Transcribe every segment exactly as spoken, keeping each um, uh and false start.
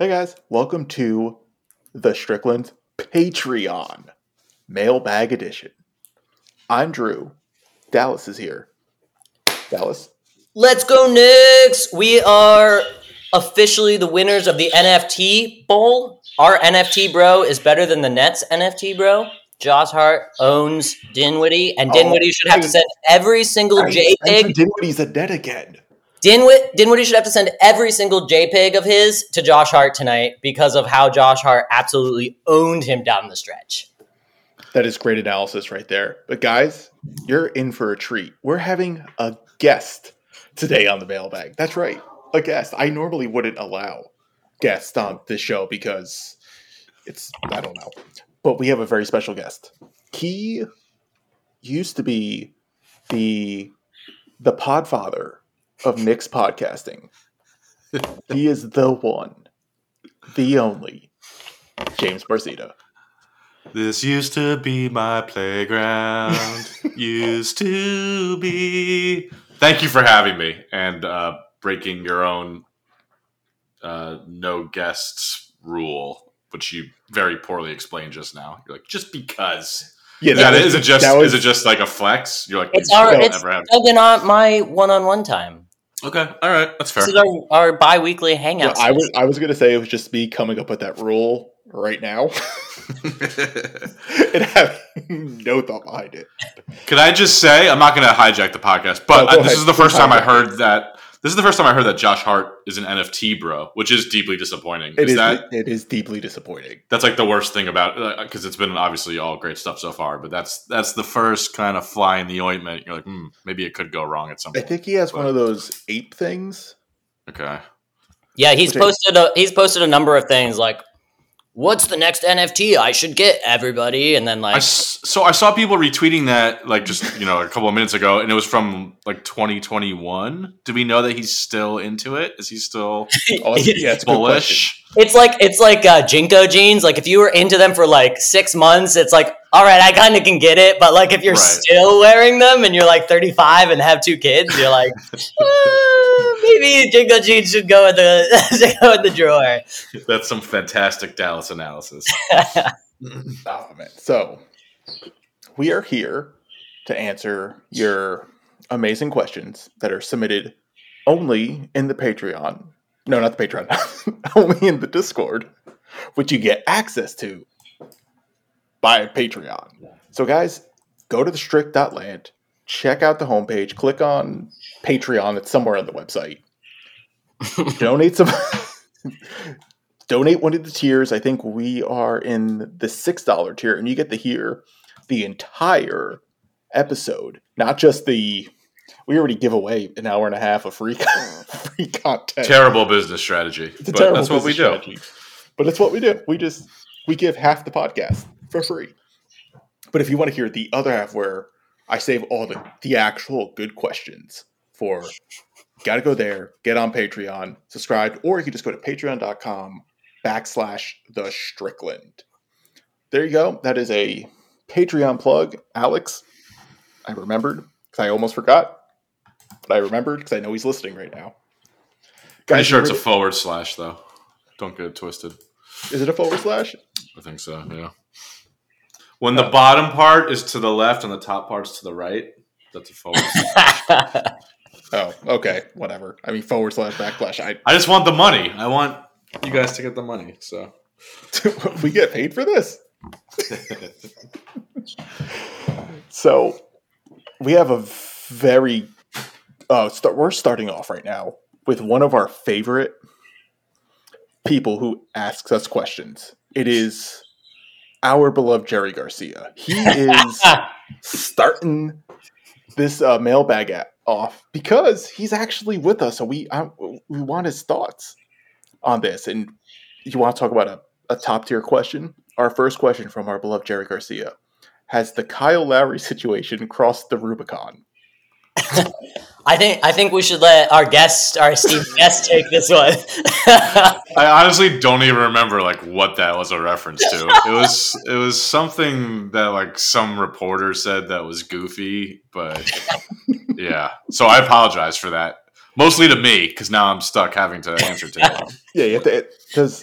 Hey guys, welcome to the Strickland Patreon Mailbag Edition. I'm Drew. Dallas is here. Dallas? Let's go Knicks! We are officially the winners of the N F T Bowl. Our N F T bro is better than the Nets N F T bro. Josh Hart owns Dinwiddie, and Dinwiddie oh, should have I, to send every single I, JPEG. Dinwiddie's a dead again. Dinwiddie, Dinwiddie should have to send every single JPEG of his to Josh Hart tonight because of how Josh Hart absolutely owned him down the stretch. That is great analysis right there. But guys, you're in for a treat. We're having a guest today on the mailbag. That's right, a guest. I normally wouldn't allow guests on this show because it's, I don't know. But we have a very special guest. He used to be the the podfather of Knicks podcasting. He is the one, the only, James Barcita. This used to be my playground. Used to be. Thank you for having me and uh, breaking your own uh, no guests rule, which you very poorly explained just now. You're like, just because. Yeah, that, that is, is it just was, is it just like a flex? You're like, it's our it's been on my one-on-one time. Okay, all right, that's fair. This is our, our bi-weekly hangout. Yeah, I was I was gonna say it was just me coming up with that rule right now, and having no thought behind it. Could I just say I'm not gonna hijack the podcast, but oh, I, this is the first time I heard that. This is the first time I heard that Josh Hart is an N F T bro, which is deeply disappointing. It is, is that it is deeply disappointing. That's like the worst thing about it, because it's been obviously all great stuff so far, but that's that's the first kind of fly in the ointment. You're like, hmm, maybe it could go wrong at some point. I think he has but, one of those ape things. Okay. Yeah, he's posted a he's posted a number of things like, what's the next N F T I should get, everybody? And then like, I, so I saw people retweeting that like just you know a couple of minutes ago, and it was from like twenty twenty-one. Do we know that he's still into it? Is he still oh, yeah, it's bullish? It's like it's like uh, Jinko jeans. Like if you were into them for like six months, it's like, all right, I kind of can get it. But like if you're right. still wearing them and you're like thirty-five and have two kids, you're like, uh, maybe Jinko jeans should go in the should go in the drawer. That's some fantastic Dallas analysis. Oh, man. So we are here to answer your amazing questions that are submitted only in the Patreon. No, not the Patreon. Only in the Discord, which you get access to by Patreon. So guys, go to the strict dot land, check out the homepage, click on Patreon. It's somewhere on the website. Donate some. Donate one of the tiers. I think we are in the six dollar tier, and you get to hear the entire episode, not just the. We already give away an hour and a half of free free content. Terrible business strategy, but that's what we do. Strategy. But it's what we do. We just we give half the podcast for free. But if you want to hear the other half, where I save all the the actual good questions for, got to go there, get on Patreon, subscribe, or you can just go to patreon dot com backslash the Strickland. There you go. That is a Patreon plug, Alex. I remembered because I almost forgot. But I remembered because I know he's listening right now. Guys, Pretty sure it's a forward slash, though. Don't get it twisted. Is it a forward slash? I think so, yeah. When the oh. bottom part is to the left and the top part's to the right, that's a forward slash. Oh, okay. Whatever. I mean, forward slash, backslash. I, I just want the money. I want you guys to get the money, so. We get paid for this? So, we have a very... Uh, start, we're starting off right now with one of our favorite people who asks us questions. It is our beloved Jerry Garcia. He is starting this uh, mailbag at, off because he's actually with us. So we I, we want his thoughts on this. And you want to talk about a, a top tier question? Our first question from our beloved Jerry Garcia. Has the Kyle Lowry situation crossed the Rubicon? I think I think we should let our guest, our esteemed guest, take this one. I honestly don't even remember like what that was a reference to. It was it was something that like some reporter said that was goofy, but yeah. So I apologize for that. Mostly to me, because now I'm stuck having to answer to it. Yeah, you have to, because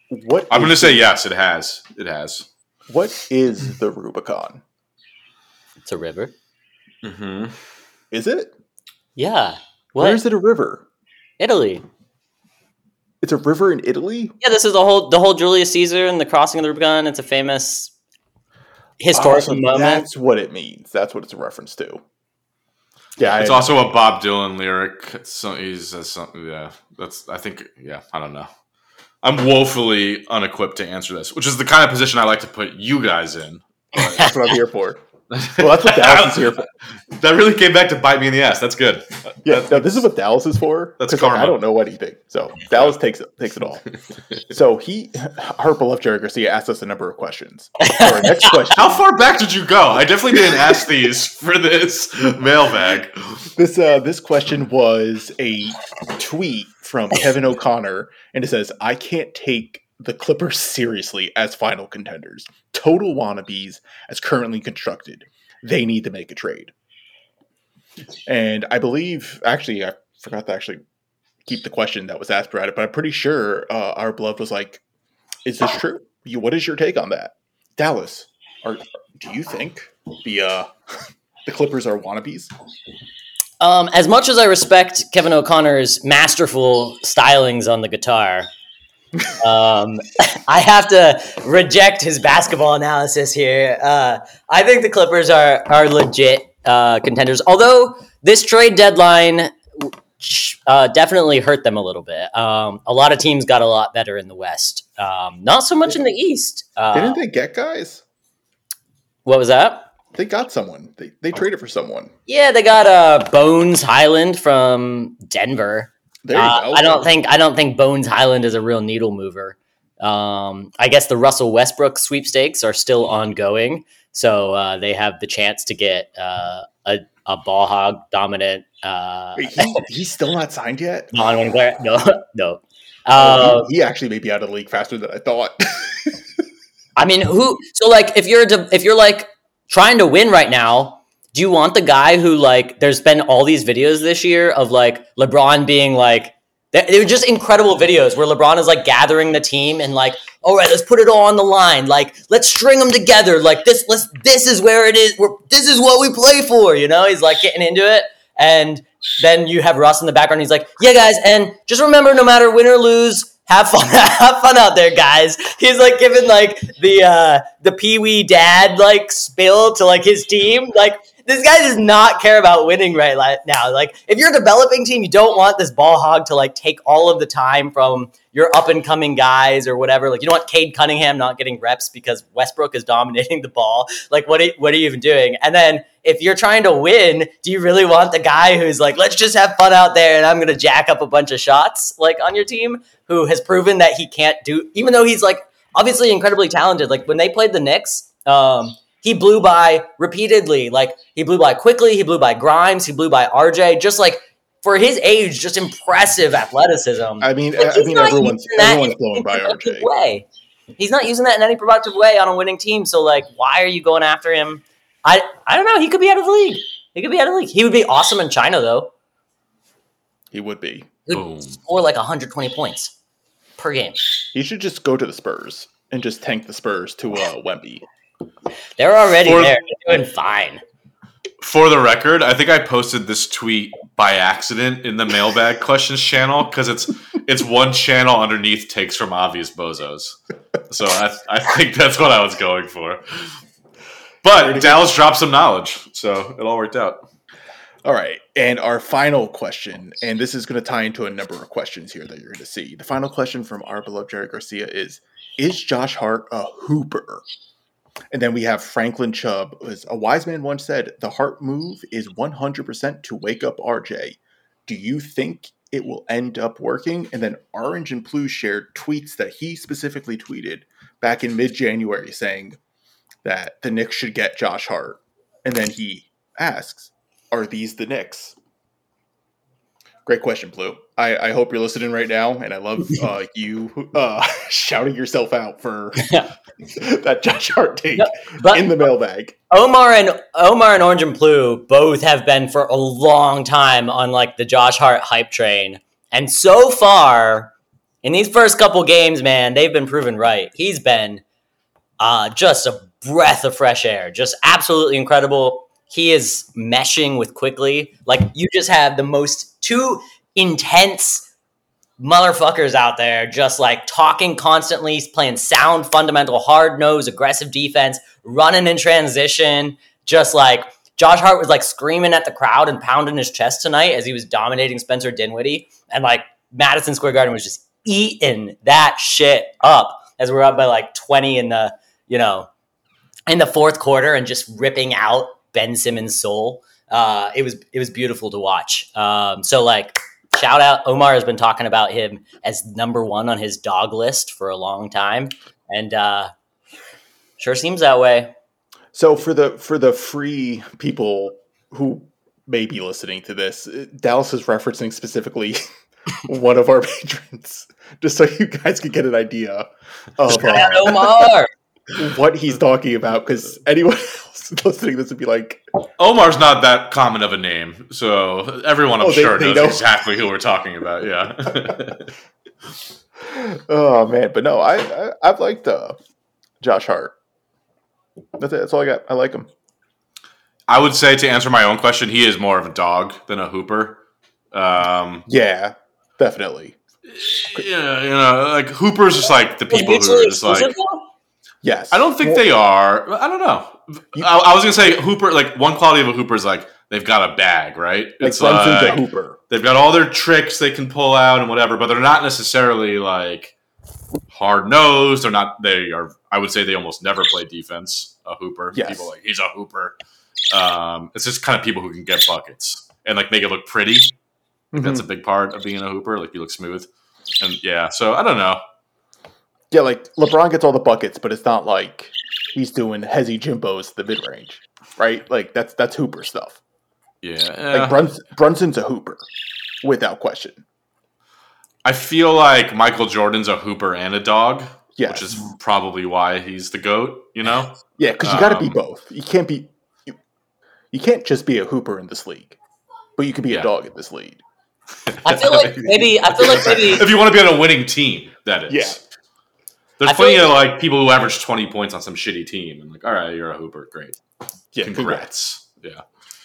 What I'm going to is say the- yes, it has. It has. What is the Rubicon? It's a river. Mm-hmm. Is it? Yeah. What? Where is it a river? Italy. It's a river in Italy? Yeah, this is the whole the whole Julius Caesar and the crossing of the Rubicon. It's a famous historical Oh, so moment. That's what it means. That's what it's a reference to. Yeah, It's I, also a Bob Dylan lyric. It's so, he says something. Yeah, that's. I think. Yeah, I don't know. I'm woefully unequipped to answer this, which is the kind of position I like to put you guys in. But that's what I'm here for. Well, that's what Dallas is here for. That really came back to bite me in the ass. That's good. Yeah, no, this is what Dallas is for. That's 'cause, like, karma. I don't know anything, so Dallas takes it takes it all. So he, our beloved Jerry Garcia, asked us a number of questions. Our next question. How far back did you go? I definitely didn't ask these for this mailbag. This uh, this question was a tweet from Kevin O'Connor, and it says, "I can't take the Clippers seriously as final contenders. Total wannabes as currently constructed. They need to make a trade." And I believe, actually, I forgot to actually keep the question that was asked about it, but I'm pretty sure uh, our beloved was like, "Is this true? You, what is your take on that, Dallas? Are do you think the uh, the Clippers are wannabes?" Um, as much as I respect Kevin O'Connor's masterful stylings on the guitar, um, I have to reject his basketball analysis here. Uh, I think the Clippers are are legit uh, contenders, although this trade deadline uh, definitely hurt them a little bit. Um, a lot of teams got a lot better in the West, um, not so much in the East. Uh, Didn't they get guys? what was that? They got someone. They they traded for someone. Yeah, they got uh, Bones Highland from Denver. There you Uh, go. I don't think I don't think Bones Highland is a real needle mover. Um, I guess the Russell Westbrook sweepstakes are still ongoing, so uh, they have the chance to get uh, a a ball hog dominant. Uh, Wait, he, he's still not signed yet. non-wing player. No, no. Oh, Uh, he, he actually may be out of the league faster than I thought. I mean, who? So, like, if you're a de- if you're like trying to win right now, do you want the guy who, like, there's been all these videos this year of like LeBron being like, they, they were just incredible videos where LeBron is like gathering the team and like, all right, let's put it all on the line. Like, let's string them together. Like this, let's, this is where it is. We're, this is what we play for. You know, he's like getting into it. And then you have Russ in the background. He's like, yeah, guys. And just remember, no matter win or lose, have fun, have fun out there, guys. He's like giving like the, uh, the Pee Wee dad, like spill to like his team. Like, this guy does not care about winning right now. Like, if you're a developing team, you don't want this ball hog to like take all of the time from your up and coming guys or whatever. Like, you don't want Cade Cunningham not getting reps because Westbrook is dominating the ball. Like, what are, what are you even doing? And then if you're trying to win, do you really want the guy who's like, let's just have fun out there and I'm going to jack up a bunch of shots like on your team, who has proven that he can't do, even though he's like obviously incredibly talented. Like when they played the Knicks, um, he blew by repeatedly. Like he blew by quickly. He blew by Grimes. He blew by R J. Just like for his age, just impressive athleticism. I mean, Like, I mean, everyone's everyone's in blowing by R J. Way. He's not using that in any productive way on a winning team. So like, why are you going after him? I I don't know. He could be out of the league. He could be out of the league. He would be awesome in China though. He would be. He would Boom. score like one hundred twenty points per game. He should just go to the Spurs and just tank the Spurs to uh, Wemby. They're already For- there. They're doing fine. For the record, I think I posted this tweet by accident in the mailbag questions channel because it's it's one channel underneath takes from obvious bozos. So I, I think that's what I was going for. But Dallas dropped some knowledge, so it all worked out. All right, and our final question, and this is going to tie into a number of questions here that you're going to see. The final question from our beloved Jerry Garcia is, is Josh Hart a hooper? And then we have Franklin Chubb. As a wise man once said, the Hart move is one hundred percent to wake up R J. Do you think it will end up working? And then Orange and Blue shared tweets that he specifically tweeted back in mid-January saying that the Knicks should get Josh Hart. And then he asks, are these the Knicks? Great question, Blue. I, I hope you're listening right now, and I love uh, you uh, shouting yourself out for that Josh Hart take No, but- in the mailbag. Omar and Omar and Orange and Blue both have been for a long time on like the Josh Hart hype train, and so far in these first couple games, man, they've been proven right. He's been uh, just a breath of fresh air, just absolutely incredible. He is meshing with Quickly. Like, you just have the most two intense motherfuckers out there, just like talking constantly, playing sound, fundamental, hard-nosed, aggressive defense, running in transition. Just like Josh Hart was like screaming at the crowd and pounding his chest tonight as he was dominating Spencer Dinwiddie. And like Madison Square Garden was just eating that shit up as we're up by like twenty in the, you know, in the fourth quarter and just ripping out Ben Simmons' soul. Uh, it was it was beautiful to watch. Um, so like, shout out, Omar has been talking about him as number one on his dog list for a long time, and uh, sure seems that way. So for the for the free people who may be listening to this, Dallas is referencing specifically one of our patrons, just so you guys can get an idea of Shout out Omar. what he's talking about, because anyone else listening to this would be like, Omar's not that common of a name, so everyone I'm oh, they, sure they knows know exactly who we're talking about. Yeah. Oh man, but no, I, I I've liked uh, Josh Hart. That's it. That's all I got. I like him. I would say, to answer my own question, he is more of a dog than a hooper. Um, Yeah, definitely. yeah, you know, like Hooper's just like the people who are just like. Yes, I don't think well, they are. I don't know. You, I, I was gonna say Hooper. Like, one quality of a Hooper is like they've got a bag, right? like It's Brunson's like a hooper. they've got all their tricks they can pull out and whatever, but they're not necessarily like hard nosed. They're not. They are. I would say they almost never play defense. A hooper. Yes. People like he's a hooper. Um, it's just kind of people who can get buckets and like make it look pretty. Mm-hmm. That's a big part of being a hooper. Like, you look smooth, and yeah. So I don't know. Yeah, like LeBron gets all the buckets, but it's not like he's doing Hezzy Jimbos the mid range, right? Like that's that's hooper stuff. Yeah. Like Brunson, Brunson's a hooper, without question. I feel like Michael Jordan's a hooper and a dog, Yes. which is probably why he's the GOAT, you know? Yeah, because you got to be Um, both. You can't be you, you can't just be a hooper in this league, but you can be Yeah. a dog in this league. I feel like maybe. I feel like maybe. If you want to be on a winning team, that is. Yeah. There's I feel plenty like- of like people who average twenty points on some shitty team, and like, all right, you're a hooper, great, Yeah, congrats. Yeah.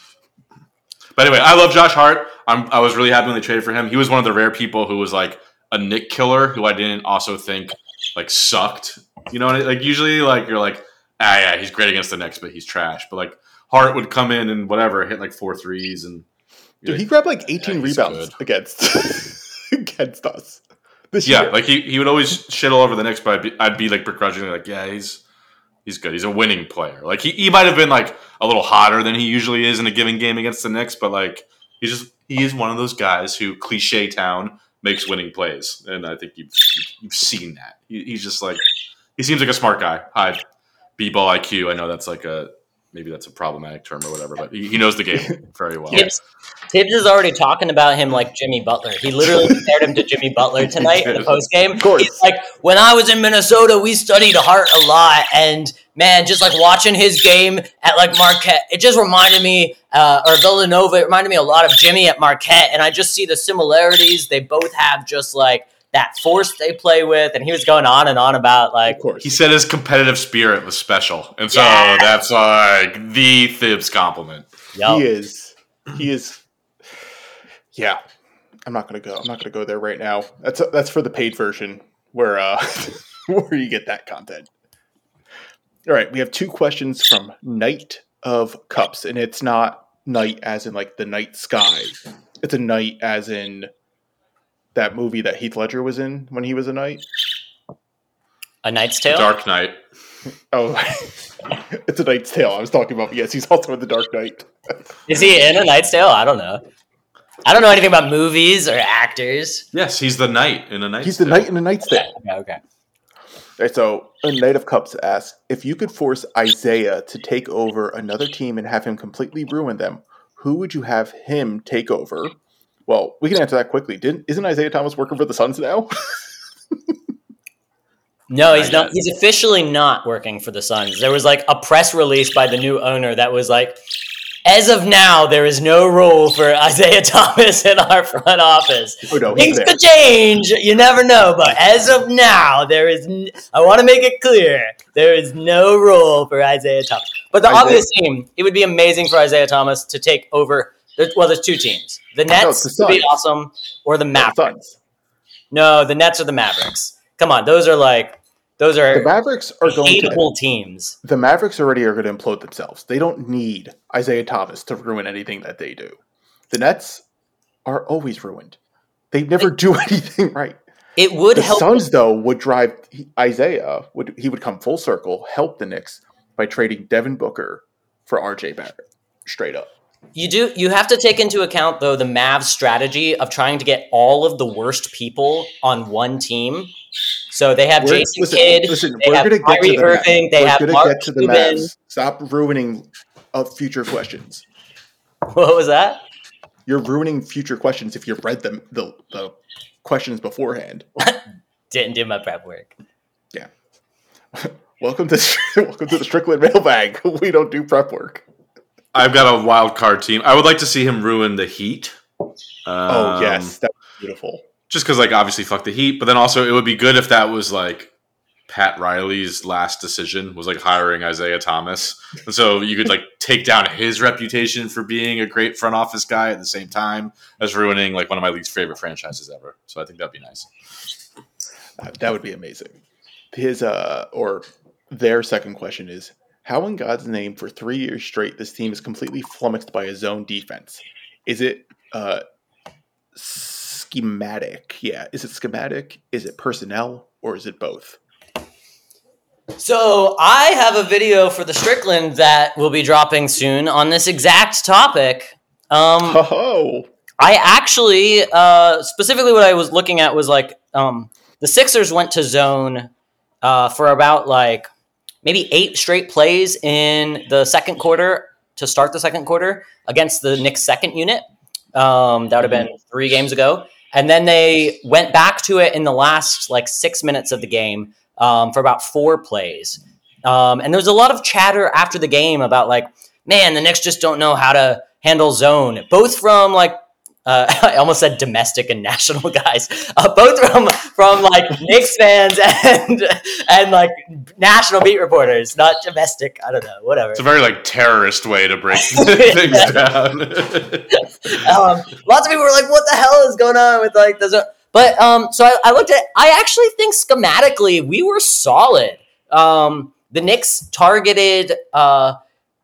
But anyway, I love Josh Hart. I'm, I was really happy when they traded for him. He was one of the rare people who was like a Nick killer, who I didn't also think like sucked. You know, like usually like you're like, ah, yeah, he's great against the Knicks, but he's trash. But like Hart would come in and whatever, hit like four threes, and Dude, he grabbed like eighteen Yeah, he's rebounds good. against against us this yeah, year. like he, he would always shit all over the Knicks, but I'd be, I'd be like begrudgingly like, yeah, he's he's good. He's a winning player. Like he, he might have been like a little hotter than he usually is in a given game against the Knicks, but like he's just he is one of those guys who cliche town makes winning plays, and I think you've you've seen that. He, he's just like he seems like a smart guy. High b-ball I Q. I know that's like a maybe that's a problematic term or whatever, but he, he knows the game very well. Tibbs, Tibbs is already talking about him like Jimmy Butler. He literally compared him to Jimmy Butler tonight in the post game. Of course. He's like, when I was in Minnesota, we studied Hart a lot, and man, just like watching his game at like Marquette, it just reminded me, uh, or Villanova, it reminded me a lot of Jimmy at Marquette, and I just see the similarities. They both have just like that force they play with, and he was going on and on about like, Of course. He said his competitive spirit was special, and so Yeah. that's like the Thibs compliment. yo, He is. He is. Yeah, I'm not gonna go. I'm not gonna go there right now. That's that's for the paid version where uh where you get that content. All right, we have two questions from Knight of Cups, and it's not night as in like the night sky. It's a knight as in that movie that Heath Ledger was in when he was a knight. A Knight's Tale. Dark Knight. Oh, it's a Knight's Tale. I was talking about. Yes, he's also in the Dark Knight. Is he in A Knight's Tale? I don't know. I don't know anything about movies or actors. Yes, he's the knight in a Knight's He's the Tale. knight in the Knight's Tale. Okay, okay. Right, so a Knight of Cups asks, if you could force Isaiah to take over another team and have him completely ruin them, who would you have him take over? Well, we can answer that quickly. Didn't isn't Isaiah Thomas working for the Suns now? No, he's Not not. yet. He's officially not working for the Suns. There was like a press release by the new owner that was like, "Eh, as of now, there is no role for Isaiah Thomas in our front office. Oh, no, Things could change. You never know. But as of now, there is. N- I want to make it clear there is no role for Isaiah Thomas. But the Isaiah- obvious team, it would be amazing for Isaiah Thomas to take over. Well, there's two teams. The Nets the would be Suns. awesome, or the The Mavericks. Suns. No, the Nets or the Mavericks. Come on, those are like those The are Mavericks are going to. hateable teams. The Mavericks already are going to implode themselves. They don't need Isaiah Thomas to ruin anything that they do. The Nets are always ruined. They never do anything right. It would The help. Suns, though, would drive Isaiah. Would he would come full circle, help the Knicks by trading Devin Booker for R J Barrett, straight up. You do. You have to take into account though the Mavs strategy of trying to get all of the worst people on one team. So they have We're- Jason listen, Kidd. listen, they we're have gonna get to Kyrie the Irving. Mavs. They We're have gonna Mark get to the Cuban. Mavs. Stop ruining uh, future questions. What was that? You're ruining future questions if you've read them the, the questions beforehand. Didn't do my prep work. Yeah. welcome to welcome to the Strickland mailbag. We don't do prep work. I've got a wild card team. I would like to see him ruin the Heat. Um, Oh yes, that's beautiful. Just because, like, obviously, fuck the Heat, but then also it would be good if that was like Pat Riley's last decision was like hiring Isaiah Thomas, and so you could like take down his reputation for being a great front office guy at the same time as ruining like one of my least favorite franchises ever. So I think that'd be nice. Uh, that would be amazing. His uh or their second question is, how in God's name for three years straight this team is completely flummoxed by a zone defense? Is it uh schematic? Yeah, is it schematic? Is it personnel? Or is it both? So I have a video for the Strickland that will be dropping soon on this exact topic. Um, Oh, I actually, uh, specifically what I was looking at was like um, the Sixers went to zone uh, for about like maybe eight straight plays in the second quarter to start the second quarter against the Knicks second unit. Um, that would have been three games ago. And then they went back to it in the last like six minutes of the game um, for about four plays. Um, and there was a lot of chatter after the game about like, man, the Knicks just don't know how to handle zone, both from like, Uh, I almost said domestic and national guys, uh, both from from like Knicks fans and and like national beat reporters, not domestic. I don't know, whatever. It's a very like terrorist way to break things down. um, lots of people were like, "What the hell is going on with like this?" But um, so I, I looked at. I actually think schematically we were solid. Um, the Knicks targeted uh,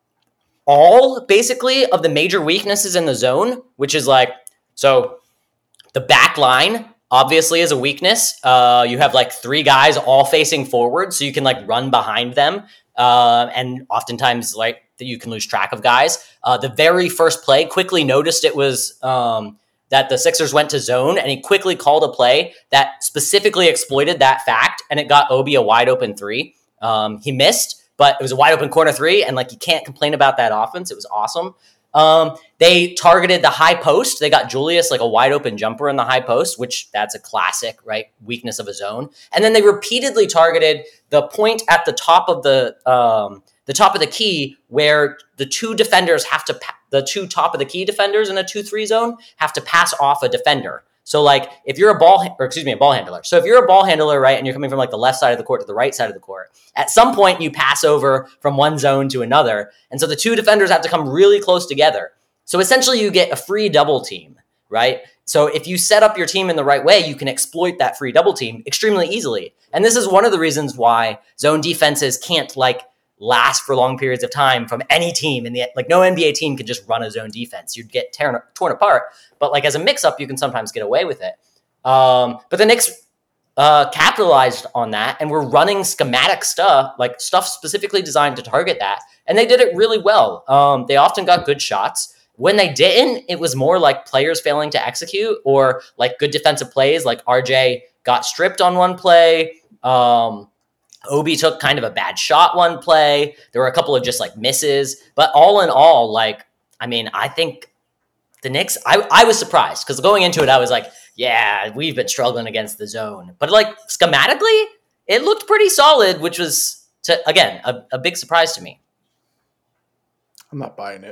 all basically of the major weaknesses in the zone, which is like. So the back line obviously is a weakness. Uh, you have like three guys all facing forward, so you can like run behind them. Uh, and oftentimes like you can lose track of guys. Uh, the very first play, quickly noticed it was um, that the Sixers went to zone, and he quickly called a play that specifically exploited that fact, and it got Obi a wide open three. Um, he missed, but it was a wide open corner three, and like you can't complain about that offense. It was awesome. Um, they targeted the high post. They got Julius like a wide open jumper in the high post, which that's a classic, right? Weakness of a zone. And then they repeatedly targeted the point at the top of the, um, the top of the key where the two defenders have to, pa- the two top of the key defenders in a two three zone have to pass off a defender. So like if you're a ball, or excuse me, a ball handler. So if you're a ball handler, right, and you're coming from like the left side of the court to the right side of the court, at some point you pass over from one zone to another. And so the two defenders have to come really close together. So essentially you get a free double team, right? So if you set up your team in the right way, you can exploit that free double team extremely easily. And this is one of the reasons why zone defenses can't like last for long periods of time from any team in the, like no N B A team can just run a zone defense. You'd get torn, torn apart. But like as a mix-up, you can sometimes get away with it. Um, but the Knicks uh, capitalized on that and were running schematic stuff, like stuff specifically designed to target that. And they did it really well. Um, they often got good shots. When they didn't, it was more like players failing to execute or like good defensive plays. Like R J got stripped on one play. Um, Obi took kind of a bad shot one play. There were a couple of just like misses. But all in all, like, I mean, I think the Knicks, I, I was surprised because going into it, I was like, yeah, we've been struggling against the zone. But like schematically, it looked pretty solid, which was, to, again, a, a big surprise to me. I'm not buying it.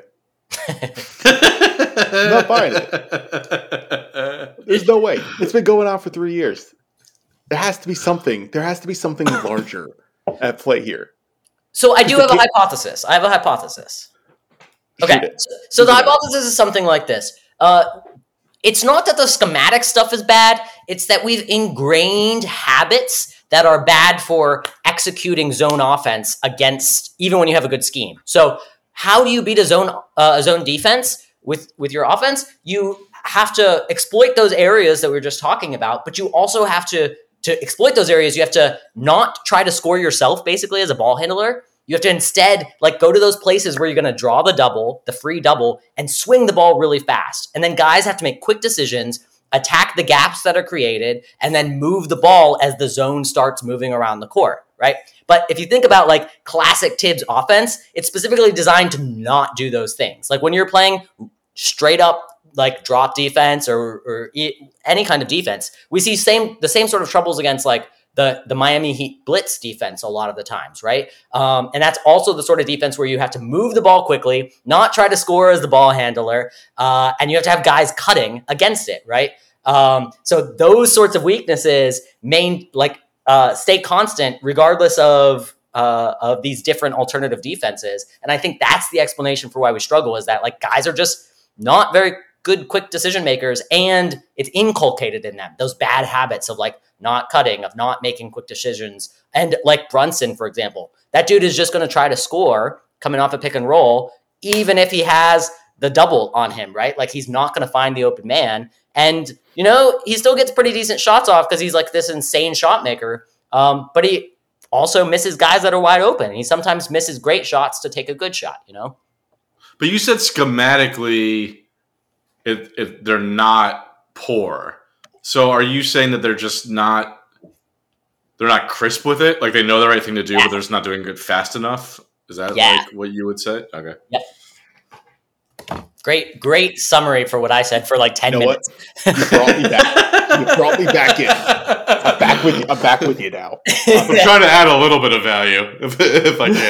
I'm not buying it. There's no way. It's been going on for three years. There has to be something. There has to be something larger at play here. So I do have a hypothesis. I have a hypothesis. Okay. So, so the hypothesis is something like this. Uh, it's not that the schematic stuff is bad. It's that we've ingrained habits that are bad for executing zone offense against, even when you have a good scheme. So how do you beat a zone uh, a zone defense with, with your offense? You have to exploit those areas that we were just talking about, but you also have to, to exploit those areas. You have to not try to score yourself, basically, as a ball handler. You have to instead like go to those places where you're going to draw the double, the free double, and swing the ball really fast. And then guys have to make quick decisions, attack the gaps that are created, and then move the ball as the zone starts moving around the court, right? But if you think about like classic Tibbs offense, it's specifically designed to not do those things. Like when you're playing straight up like drop defense or, or any kind of defense, we see same the same sort of troubles against like the, the Miami Heat blitz defense a lot of the times, right? Um, and that's also the sort of defense where you have to move the ball quickly, not try to score as the ball handler, uh, and you have to have guys cutting against it, right? Um, so those sorts of weaknesses main like uh, stay constant regardless of uh, of these different alternative defenses. And I think that's the explanation for why we struggle is that like guys are just not very good, quick decision makers, and it's inculcated in them, those bad habits of like not cutting, of not making quick decisions. And like Brunson, for example, that dude is just going to try to score coming off a pick and roll, even if he has the double on him, right? Like he's not going to find the open man. And, you know, he still gets pretty decent shots off because he's like this insane shot maker. Um, but he also misses guys that are wide open. He sometimes misses great shots to take a good shot, you know? But you said schematically if, if they're not poor. So are you saying that they're just not they're not crisp with it? Like they know the right thing to do, yeah. but they're just not doing it fast enough? Is that yeah. like what you would say? Okay. Yep. Great, great summary for what I said for like ten you know minutes. What? You brought me back. You brought me back in. I'm back with you. I'm back with you now. I'm trying to add a little bit of value if, if I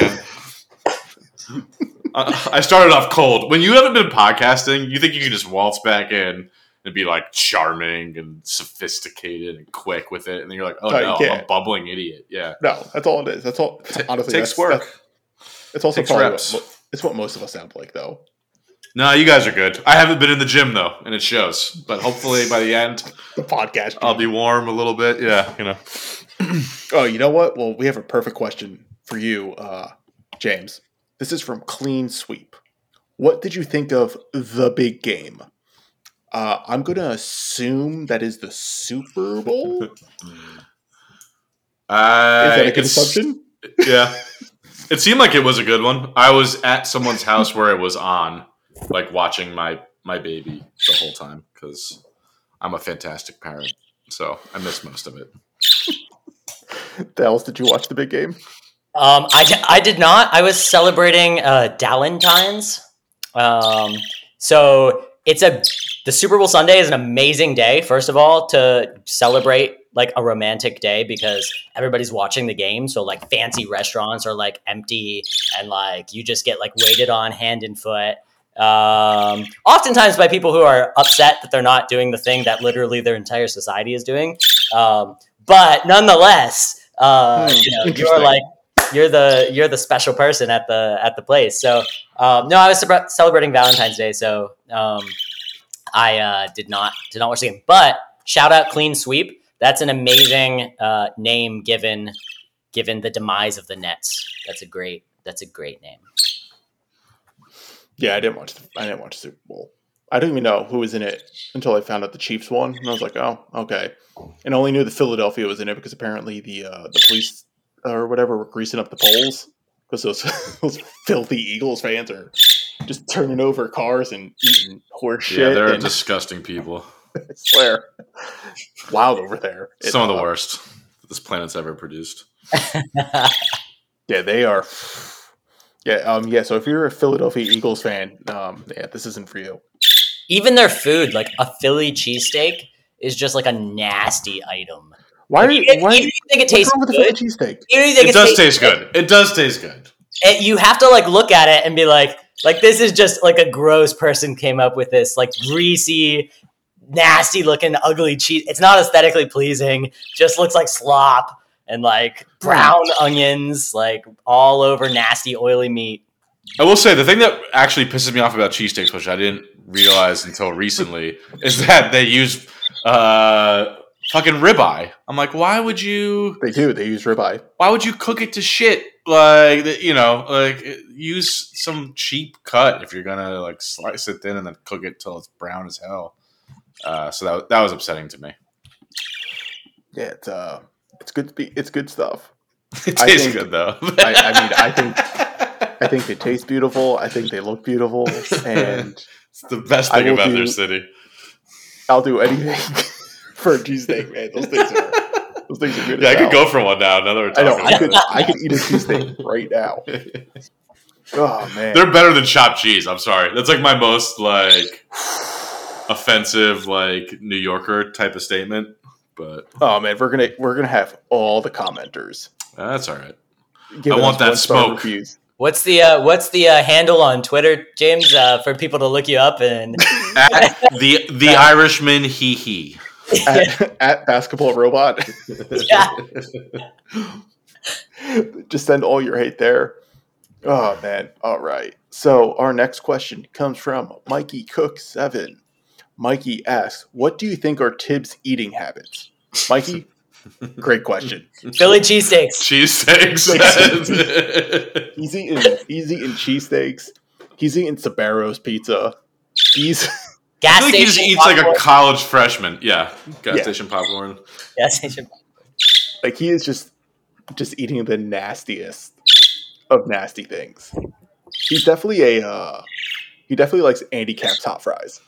can. uh, I started off cold. When you haven't been podcasting, you think you can just waltz back in and be like charming and sophisticated and quick with it, and then you're like, "Oh no, no I'm a bubbling idiot." Yeah, no, that's all it is. That's all. Honestly, it takes that's, work. That's, it's also takes probably reps. What, it's what most of us sound like, though. No, you guys are good. I haven't been in the gym though, and it shows. But hopefully, by the end, the podcast, I'll be warm a little bit. Yeah, you know. Oh, you know what? Well, we have a perfect question for you, uh, James. This is from Clean Sweep. What did you think of the big game? Uh, I'm going to assume that is the Super Bowl. Uh, is that a good assumption? Yeah. It seemed like it was a good one. I was at someone's house where it was on, like watching my, my baby the whole time because I'm a fantastic parent. So I missed most of it. Dallas, did you watch the big game? Um, I, d- I did not. I was celebrating uh, Dallentine's. Um, so it's a the Super Bowl Sunday is an amazing day. First of all, to celebrate like a romantic day because everybody's watching the game. So like fancy restaurants are like empty and like you just get like waited on hand and foot. Um, oftentimes by people who are upset that they're not doing the thing that literally their entire society is doing. Um, but nonetheless, uh, hmm, you know, you're like. You're the you're the special person at the at the place. So um, no, I was ce- celebrating Valentine's Day, so um, I uh, did not did not watch the game. But shout out Clean Sweep. That's an amazing uh, name given given the demise of the Nets. That's a great that's a great name. Yeah, I didn't watch the, I didn't watch the Super Bowl. I didn't even know who was in it until I found out the Chiefs won, and I was like, oh, okay. And I only knew the Philadelphia was in it because apparently the uh, the police. Or whatever, were greasing up the polls because those those filthy Eagles fans are just turning over cars and eating horse shit. Yeah, they're and, disgusting people. I swear, wild over there. Some it, of the uh, worst this planet's ever produced. Yeah, they are. Yeah, um, yeah. So if you're a Philadelphia Eagles fan, um, yeah, this isn't for you. Even their food, like a Philly cheesesteak, is just like a nasty item. Why? Are you, even, why? Even if you think it tastes what's wrong with good, the cheesesteak? It does taste good. good. It does taste good. It, you have to like look at it and be like, Like, this is just like a gross person came up with this, like, greasy, nasty looking, ugly cheese. It's not aesthetically pleasing. Just looks like slop and like brown onions, like all over nasty, oily meat. I will say the thing that actually pisses me off about cheesesteaks, which I didn't realize until recently, is that they use uh, fucking ribeye. I'm like, why would you? They do. They use ribeye. Why would you cook it to shit? Like, you know, like use some cheap cut if you're gonna like slice it thin and then cook it till it's brown as hell. Uh, so that that was upsetting to me. Yeah, it's uh, it's good. To be, it's good stuff. It tastes think, good though. I, I mean, I think I think they taste beautiful. I think they look beautiful, and it's the best thing about do, their city. I'll do anything for a cheesesteak, man. Those things are those things are good. Yeah, I hell. could go for one now. Now that we're talking I know. about I could it. I could eat a cheesesteak right now. Oh man, they're better than chopped cheese. I'm sorry. That's like my most like offensive like New Yorker type of statement. But oh man, we're gonna we're gonna have all the commenters. That's all right. Give I want that smoke. Reviews. What's the uh, what's the uh, handle on Twitter, James, uh, for people to look you up and at the the uh, Irishman he he at, at basketball robot. Yeah. Just send all your hate there. Oh man! All right. So our next question comes from Mikey Cook seven. Mikey asks, "What do you think are Tibbs' eating habits?" Mikey, great question. Philly cheesesteaks. Cheesesteaks. he's eating. He's eating cheesesteaks. He's eating Sbarro's pizza. He's. Gas I feel like he just eats popcorn. Like a college freshman. Yeah, gas yeah. station popcorn. Gas station. Like he is just, just eating the nastiest of nasty things. He's definitely a. Uh, he definitely likes Andy Capp's hot fries.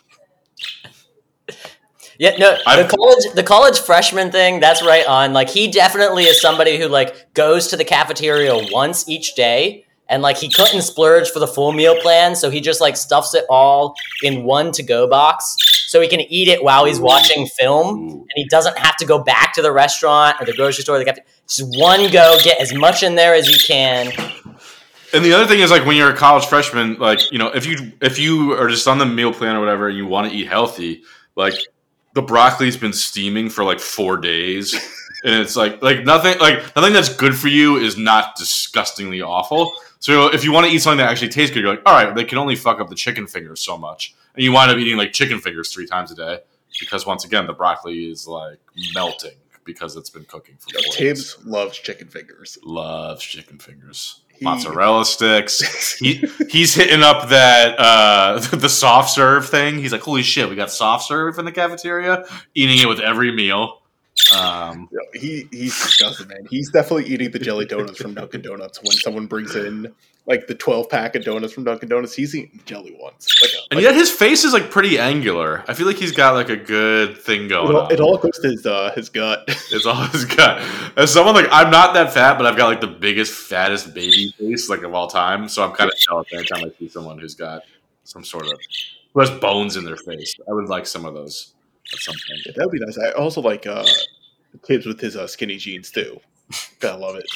Yeah, no, I've, the college the college freshman thing, that's right on. Like, he definitely is somebody who, like, goes to the cafeteria once each day, and, like, he couldn't splurge for the full meal plan, so he just, like, stuffs it all in one to-go box so he can eat it while he's watching film, and he doesn't have to go back to the restaurant or the grocery store. Or the cafe- just one go, get as much in there as you can. And the other thing is, like, when you're a college freshman, like, you know, if you if you are just on the meal plan or whatever and you want to eat healthy, like, the broccoli's been steaming for like four days, and it's like like nothing like nothing that's good for you is not disgustingly awful. So if you want to eat something that actually tastes good, you're like, all right, they can only fuck up the chicken fingers so much, and you wind up eating like chicken fingers three times a day because once again the broccoli is like melting because it's been cooking for four Tibbs days. loves chicken fingers. Loves chicken fingers. He, mozzarella sticks. he he's hitting up that uh, the soft serve thing. He's like, holy shit, we got soft serve in the cafeteria. Eating it with every meal. Um, he he's disgusting, man. He's definitely eating the jelly donuts from Dunkin' Donuts when someone brings in like the twelve pack of donuts from Dunkin' Donuts. He's eating jelly ones. Like a, and like yet his face is like pretty angular. I feel like he's got like a good thing going it all, on. It all goes to his uh, his gut. It's all his gut. As someone like I'm not that fat, but I've got like the biggest, fattest baby face like of all time. So I'm kind of jealous every time I see someone who's got some sort of who has bones in their face. I would like some of those at some point. Yeah, that would be nice. I also like uh, Tibbs with his uh, skinny jeans too. Gotta love it.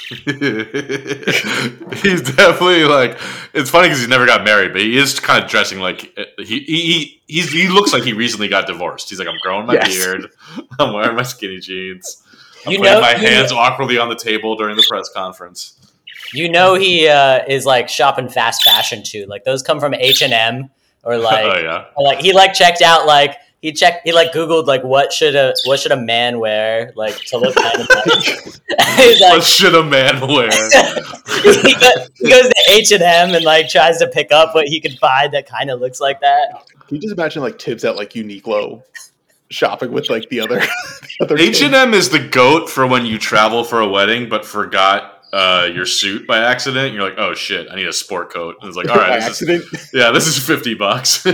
He's definitely like. It's funny because he's never got married, but he is kind of dressing like he he he's, he looks like he recently got divorced. He's like, I'm growing my yes. beard, I'm wearing my skinny jeans, I'm you putting know, my hands know, awkwardly on the table during the press conference. You know, he uh, is like shopping fast fashion too. Like those come from H and M or like, oh yeah, or like he like checked out like. He checked. He like Googled like what should a what should a man wear like to look kind of like. He's like, what should a man wear? he, goes, he goes to H and M and like tries to pick up what he can find that kind of looks like that. Can you just imagine like Tibbs at like Uniqlo shopping with like the other? the other H and M is the goat for when you travel for a wedding but forgot. Uh, your suit by accident. You're like, oh shit, I need a sport coat. And it's like, all right, by this accident. Is, yeah, this is fifty bucks.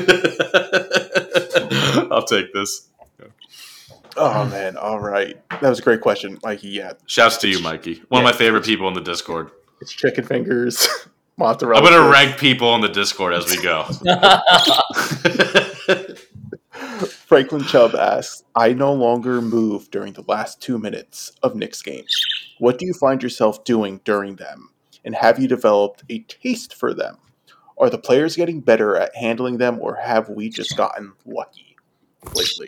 I'll take this. Oh man, all right, that was a great question, Mikey. Yeah, shouts to you, Mikey. One yeah, of my favorite people in the Discord. It's chicken fingers, mozzarella. I'm gonna rank people in the Discord as we go. Franklin Chubb asks, I no longer move during the last two minutes of Knicks games. What do you find yourself doing during them? And have you developed a taste for them? Are the players getting better at handling them, or have we just gotten lucky lately?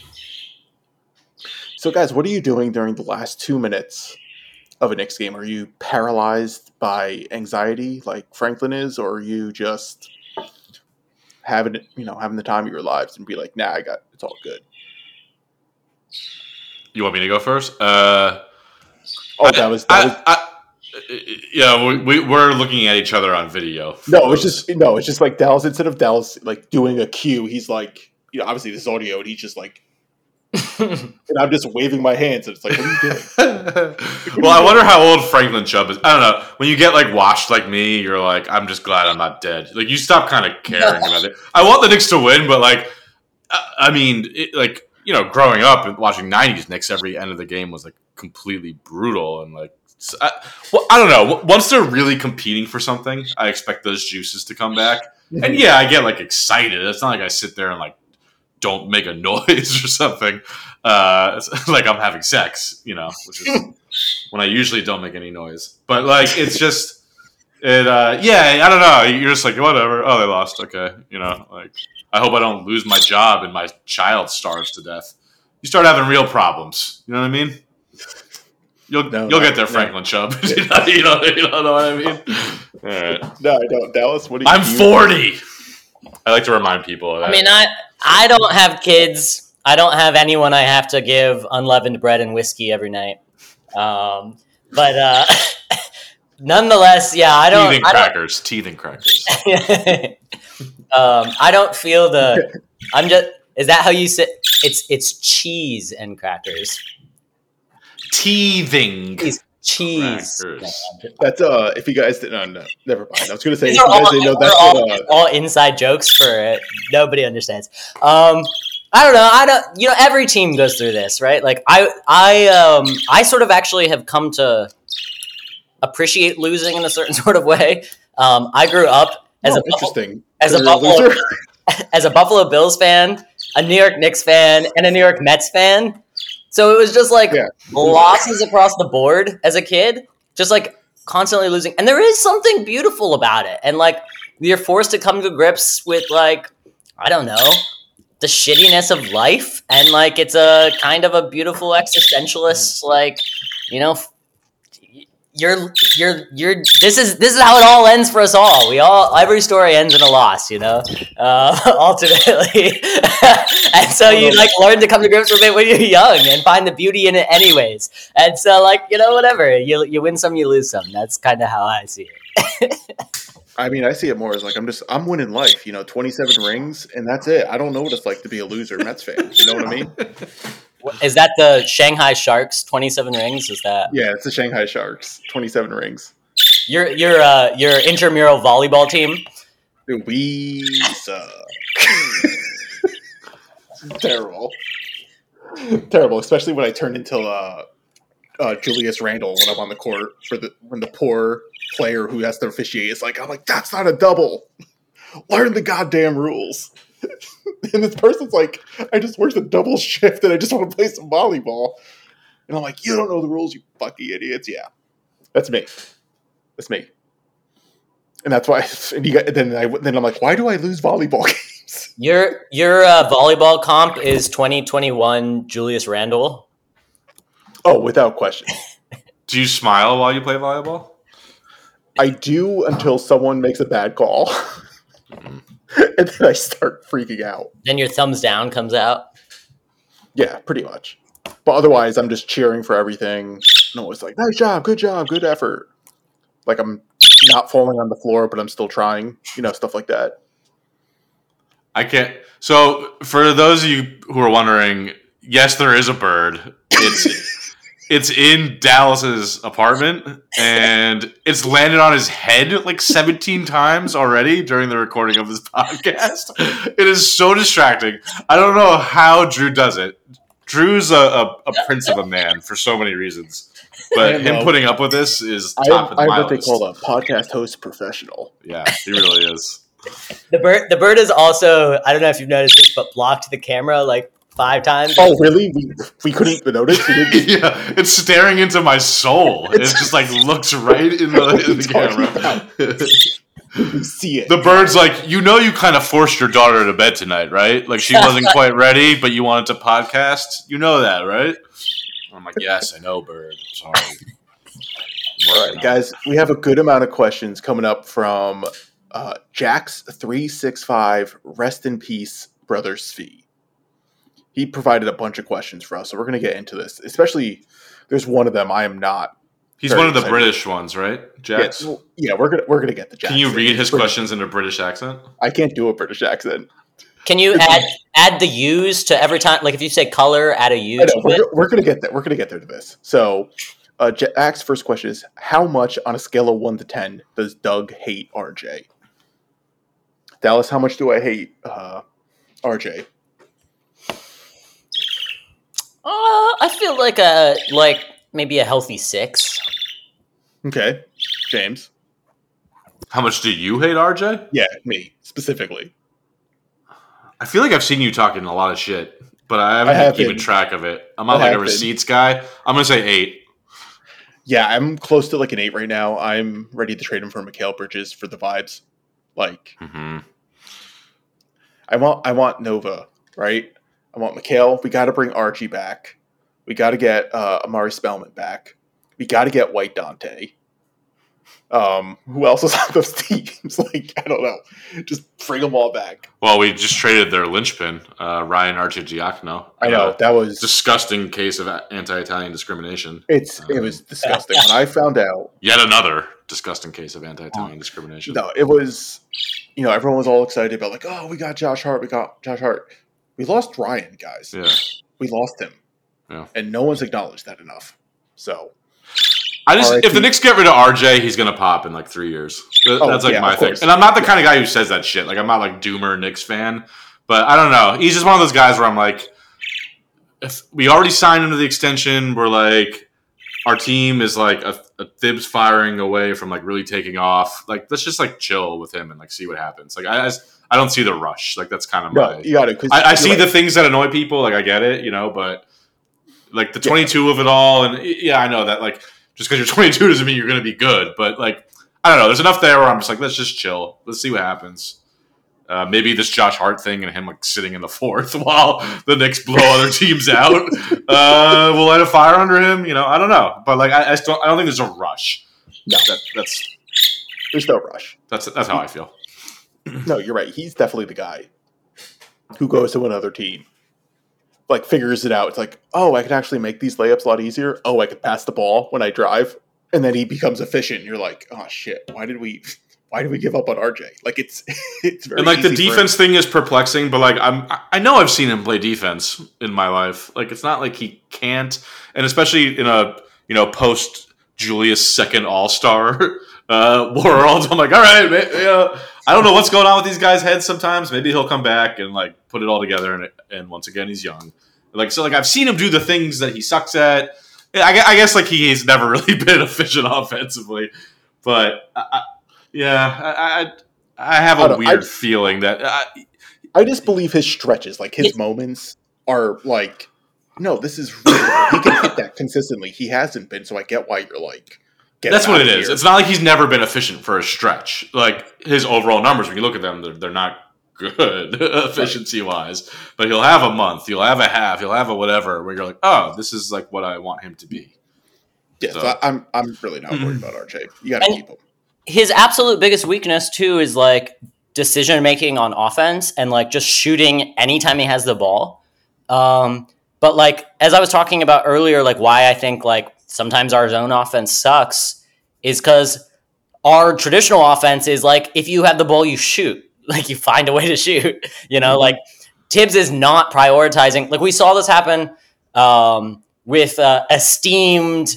So, guys, what are you doing during the last two minutes of a Knicks game? Are you paralyzed by anxiety like Franklin is, or are you just having you know having the time of your lives and be like, nah, I got it's all good? You want me to go first? Uh, oh, that was that I, was. I, I, yeah, we, we we're looking at each other on video. No, it's just no, it's just like Dallas. Instead of Dallas like doing a cue, he's like, you know, obviously this is audio, and he's just like, and I'm just waving my hands, and it's like, what are you doing? What well, I wonder how old Franklin Chubb is. I don't know. When you get like washed like me, you're like, I'm just glad I'm not dead. Like you stop kind of caring about it. I want the Knicks to win, but like, I mean, it, like. You know, growing up and watching nineties Knicks, every end of the game was like completely brutal and like, I, well, I don't know. Once they're really competing for something, I expect those juices to come back. And yeah, I get like excited. It's not like I sit there and like don't make a noise or something, uh, like I'm having sex, you know, which is when I usually don't make any noise. But like, it's just it. Uh, yeah, I don't know. You're just like whatever. Oh, they lost. Okay, you know, like. I hope I don't lose my job and my child starves to death. You start having real problems. You know what I mean? You'll no, you'll no, get there, Franklin no. Chubb. you, know, you, know, you don't know what I mean? All right. No, I don't. Dallas, what do you I'm forty. I like to remind people of that. I mean, I, I don't have kids. I don't have anyone I have to give unleavened bread and whiskey every night. Um, but uh, nonetheless, yeah, I don't. Teething I don't, crackers. Teething crackers. Um, I don't feel the. I'm just. Is that how you say? It's it's cheese and crackers. Teething. Cheese. cheese. That's uh. If you guys didn't, no, no, never mind. I was gonna say. If you guys all, didn't know, that's all, uh, all inside jokes for it. Nobody understands. Um, I don't know. I don't. You know, every team goes through this, right? Like I, I, um, I sort of actually have come to appreciate losing in a certain sort of way. Um, I grew up as oh, a interesting. As a, Buffalo, as a Buffalo Bills fan, a New York Knicks fan, and a New York Mets fan. So it was just like yeah. losses across the board as a kid, just like constantly losing. And there is something beautiful about it. And like you're forced to come to grips with like, I don't know, the shittiness of life. And like it's a kind of a beautiful existentialist, like, you know, You're, you're, you're, this is, this is how it all ends for us all. We all, every story ends in a loss, you know, uh, ultimately. And so you like learn to come to grips with it when you're young and find the beauty in it anyways. And so like, you know, whatever, you, you win some, you lose some. That's kind of how I see it. I mean, I see it more as like, I'm just, I'm winning life, you know, twenty-seven rings and that's it. I don't know what it's like to be a loser Mets fan. You know what I mean? Is that the Shanghai Sharks twenty-seven rings? Is that? Yeah, it's the Shanghai Sharks twenty-seven rings. Your your uh, your intramural volleyball team. We suck. Terrible, terrible. Especially when I turn into uh, uh, Julius Randle when I'm on the court for the when the poor player who has to officiate is like, I'm like, that's not a double. Learn the goddamn rules. And this person's like, I just worked a double shift and I just want to play some volleyball. And I'm like, you don't know the rules, you fucking idiots. Yeah, that's me. That's me. And that's why. And you got, then I then I'm like, why do I lose volleyball games? Your your uh, volleyball comp is twenty twenty-one Julius Randle. Oh, without question. Do you smile while you play volleyball? I do until someone makes a bad call. Mm-hmm. And then I start freaking out. Then your thumbs down comes out? Yeah, pretty much. But otherwise, I'm just cheering for everything. And always like, nice job, good job, good effort. Like I'm not falling on the floor, but I'm still trying. You know, stuff like that. I can't. So for those of you who are wondering, yes, there is a bird. It's it's in Dallas's apartment, and it's landed on his head like seventeen times already during the recording of this podcast. It is so distracting. I don't know how Drew does it. Drew's a, a, a prince of a man for so many reasons, but him know. putting up with this is top I am, of my I'm what list. they call a podcast host professional. Yeah, he really is. The bird, the bird is also, I don't know if you've noticed this, but blocked the camera like five times. Oh, really? We, we couldn't even notice? Yeah, it's staring into my soul. It's, it just like looks right in the, in the camera. We see it. The bird's like, you know, you kind of forced your daughter to bed tonight, right? Like she wasn't quite ready, but you wanted to podcast. You know that, right? I'm like, yes, I know, bird. Sorry. All right, guys, we have a good amount of questions coming up from uh, Jax three six five. Rest in peace, Brother Svi. He provided a bunch of questions for us, so we're going to get into this. Especially, there's one of them I am not. He's one of the excited. British ones, right, Jax? Yeah, yeah, we're gonna we're gonna get the Jax. Can you read his British. questions in a British accent? I can't do a British accent. Can you add add the U's to every time? Like if you say color, add a U. I know, we're, we're gonna get there. We're gonna get there to this. So, uh, Jax's first question is: how much on a scale of one to ten does Doug hate R J? Dallas, how much do I hate uh, R J? Uh, I feel like a like maybe a healthy six. Okay, James. How much do you hate R J? Yeah, me specifically. I feel like I've seen you talking a lot of shit, but I haven't I have been keeping been. track of it. I'm not I like a have receipts guy. I'm gonna say eight. Yeah, I'm close to like an eight right now. I'm ready to trade him for Mikal Bridges for the vibes. Like, Mm-hmm. I want, I want Nova, right? I want Mikal. We got to bring Archie back. We got to get uh, Amari Spellman back. We got to get White Dante. Um, who else is on those teams? Like, I don't know. Just bring them all back. Well, we just traded their linchpin, uh, Ryan Arcidiacono. I know Uh, that was disgusting case of anti-Italian discrimination. It's it Um, was disgusting when I found out. Yet another disgusting case of anti-Italian discrimination. No, it was. You know, everyone was all excited about like, oh, we got Josh Hart. We got Josh Hart. We lost Ryan, guys. Yeah. We lost him. Yeah. And no one's acknowledged that enough. So. I just R I P if the Knicks get rid of R J, he's gonna pop in like three years. That- Oh, That's like yeah, my of thing. course. And I'm not the kind of guy who says that shit. Like I'm not like Doomer Knicks fan, but I don't know. He's just one of those guys where I'm like, if we already signed him to the extension, we're like, our team is like a, a Thibs firing away from like really taking off. Like let's just like chill with him and like see what happens. Like I, I, I don't see the rush. Like that's kind of No, my. you got to. I, I see the things that annoy people. Like I get it, you know, but like the twenty-two of it all, and yeah, I know that like. Just because you're twenty-two doesn't mean you're going to be good. But, like, I don't know. There's enough there where I'm just like, let's just chill. Let's see what happens. Uh, maybe this Josh Hart thing and him, like, sitting in the fourth while the Knicks blow other teams out uh, will light a fire under him. You know, I don't know. But, like, I, I, still, I don't think there's a rush. No. That, that's There's no rush. that's that's how I feel. No, you're right. He's definitely the guy who goes to another team, like figures it out. It's like, oh, I can actually make these layups a lot easier. Oh, I could pass the ball when I drive, and then he becomes efficient. And you're like, oh shit, why did we, why did we give up on R J? Like it's, it's very And like the easy for defense him. thing is perplexing, but like I'm, I know I've seen him play defense in my life. Like it's not like he can't, and especially in a you know post Julius second All Star uh, world, I'm like, all right, man, you know, I don't know what's going on with these guys' heads. Sometimes maybe he'll come back and like put it all together, and and once again he's young. Like so, like I've seen him do the things that he sucks at. I, gu- I guess like he's never really been efficient offensively, but I, I, yeah, I, I I have I a don't- weird I- feeling that uh, I just believe his stretches, like his Yeah. moments, are like, no, this is real. He can hit that consistently. He hasn't been, so I get why you're like, get that's him what out it of is. here. It's not like he's never been efficient for a stretch. Like his overall numbers, when you look at them, they're, they're not good efficiency wise. But he'll have a month, he'll have a half, he'll have a whatever. Where you're like, oh, this is like what I want him to be. Yeah, So- so I, I'm I'm really not worried about R J. You got to And- keep him. His absolute biggest weakness too is like decision making on offense and like just shooting anytime he has the ball. Um, but like as I was talking about earlier, like why I think like sometimes our zone offense sucks is because our traditional offense is like if you have the ball, you shoot. Like you find a way to shoot. You know, like Tibbs is not prioritizing. Like we saw this happen um, with uh, esteemed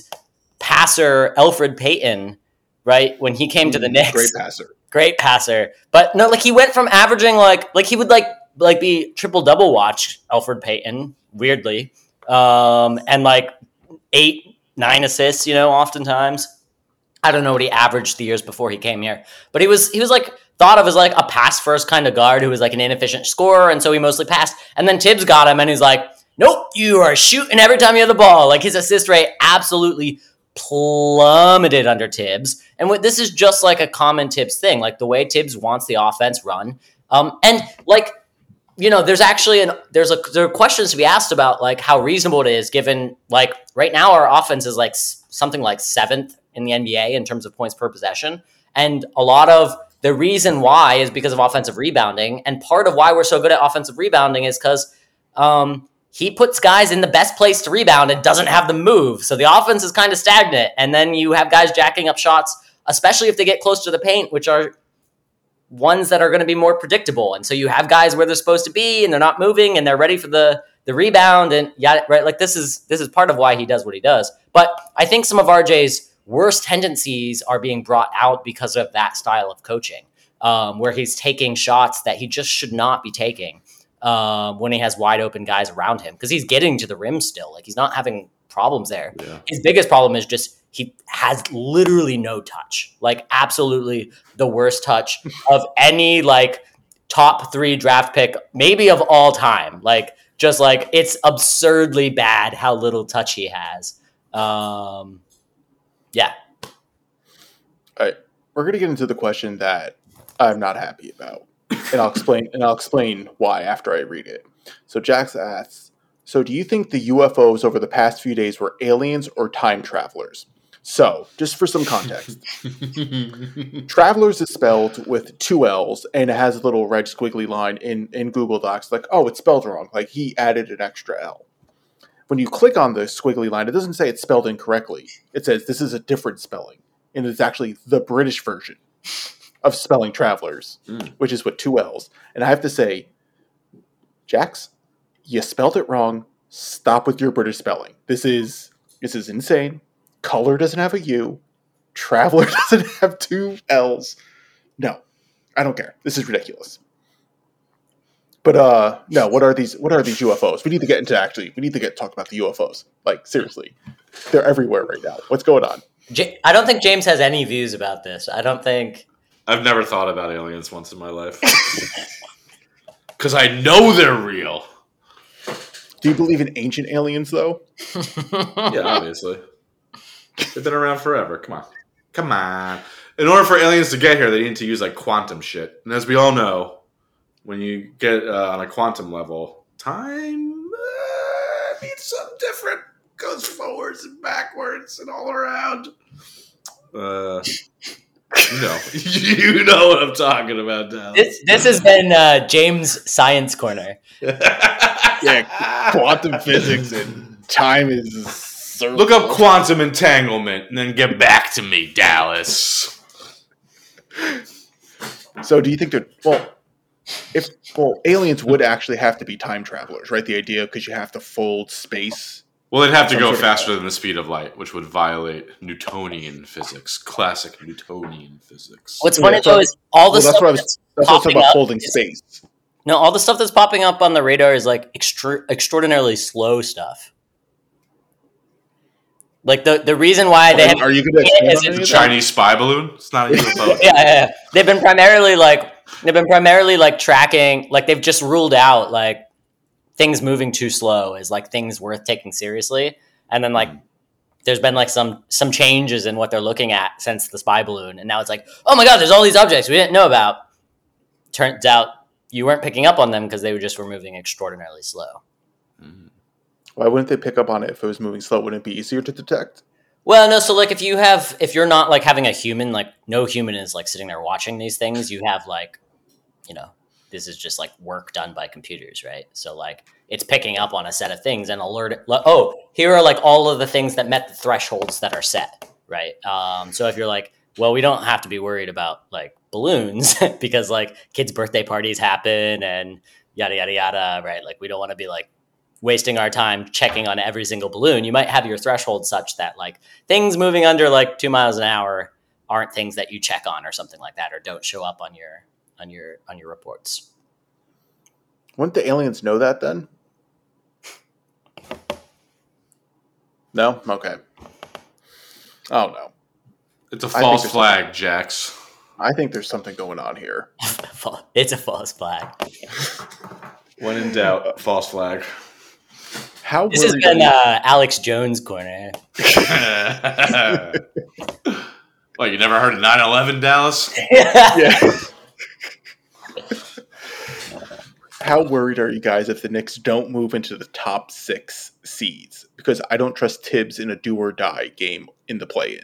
passer Elfrid Payton. Right when he came to the Knicks, Great passer. great passer. But no, like he went from averaging like like he would like like be triple double watch Elfrid Payton weirdly, um, and like eight nine assists. You know, oftentimes I don't know what he averaged the years before he came here, but he was he was like thought of as like a pass first kind of guard who was like an inefficient scorer, and so he mostly passed. And then Tibbs got him, and he's like, nope, you are shooting every time you have the ball. Like his assist rate absolutely plummeted under Tibbs. And what, this is just like a common Tibbs thing, like the way Tibbs wants the offense run. Um, and like, you know, there's actually an there's a there are questions to be asked about like how reasonable it is given like right now our offense is like s- something like seventh in the N B A in terms of points per possession, and a lot of the reason why is because of offensive rebounding, and part of why we're so good at offensive rebounding is because um, he puts guys in the best place to rebound and doesn't have them move, so the offense is kind of stagnant, and then you have guys jacking up shots, especially if they get close to the paint, which are ones that are going to be more predictable. And so you have guys where they're supposed to be and they're not moving and they're ready for the, the rebound and yeah, right. Like this is, this is part of why he does what he does. But I think some of R J's worst tendencies are being brought out because of that style of coaching, um, where he's taking shots that he just should not be taking um, when he has wide open guys around him. Cause he's getting to the rim still. Like he's not having problems there. Yeah. His biggest problem is just, he has literally no touch, like absolutely the worst touch of any like top three draft pick, maybe of all time. Like just like it's absurdly bad how little touch he has. Um, yeah. All right, we're gonna get into the question that I'm not happy about, and I'll explain. and I'll explain why after I read it. So Jax asks, "So do you think the U F Os over the past few days were aliens or time travelers?" So, just for some context, Travelers is spelled with two L's, and it has a little red squiggly line in, in Google Docs, like, oh, it's spelled wrong. Like, he added an extra L. When you click on the squiggly line, it doesn't say it's spelled incorrectly. It says this is a different spelling, and it's actually the British version of spelling Travelers, mm. which is with two L's. And I have to say, Jax, you spelled it wrong. Stop with your British spelling. This is this is insane. Color doesn't have a U. Traveler doesn't have two L's. No, I don't care. This is ridiculous. But uh, no, what are these? What are these U F Os? We need to get into actually. We need to get talk about the U F Os. Like seriously, they're everywhere right now. What's going on? J- I don't think James has any views about this. I don't think. I've never thought about aliens once in my life because I know they're real. Do you believe in ancient aliens though? Yeah, obviously. They've been around forever. Come on. Come on. In order for aliens to get here, they need to use like quantum shit. And as we all know, when you get uh, on a quantum level, time uh, means something different. Goes forwards and backwards and all around. Uh, you know. You know what I'm talking about, Dallas. This, this has been uh, James' Science Corner. Yeah, quantum physics and time is... Look up quantum entanglement and then get back to me, Dallas. So do you think that, well, if, well, aliens would actually have to be time travelers, right? The idea, because you have to fold space. Well, they'd have to go faster than the speed of light, which would violate Newtonian physics, classic Newtonian physics. What's funny, though, is all the well, stuff that's what I was, that's what I was talking about, folding is, space. No, all the stuff that's popping up on the radar is like extra, extraordinarily slow stuff. Like the, the reason why they have are you going to a Chinese spy balloon? It's not a U F O. yeah, yeah, yeah, they've been primarily like they've been primarily like tracking. Like they've just ruled out like things moving too slow as like things worth taking seriously. And then like there's been like some some changes in what they're looking at since the spy balloon, and now it's like, oh my god, there's all these objects we didn't know about. Turns out you weren't picking up on them because they were just were moving extraordinarily slow. Mm-hmm. Why wouldn't they pick up on it if it was moving slow? Wouldn't it be easier to detect? Well, no. So, like, if you have, if you're not like having a human, like, no human is like sitting there watching these things. You have like, you know, this is just like work done by computers, right? So, like, it's picking up on a set of things and alert. Like, oh, here are like all of the things that met the thresholds that are set, right? Um, so, if you're like, well, we don't have to be worried about like balloons because like kids' birthday parties happen and yada yada yada, right? Like, we don't want to be like wasting our time checking on every single balloon. You might have your threshold such that like things moving under like two miles an hour aren't things that you check on or something like that, or don't show up on your on your on your reports. Wouldn't the aliens know that then? No? Okay. Oh no. It's a false flag, Jax. I think there's something going on here. It's a false flag. When in doubt, false flag. How this has worried been are you- uh, Alex Jones corner. Well, you never heard of nine eleven, Dallas? Yeah. How worried are you guys if the Knicks don't move into the top six seeds? Because I don't trust Tibbs in a do or die game in the play-in.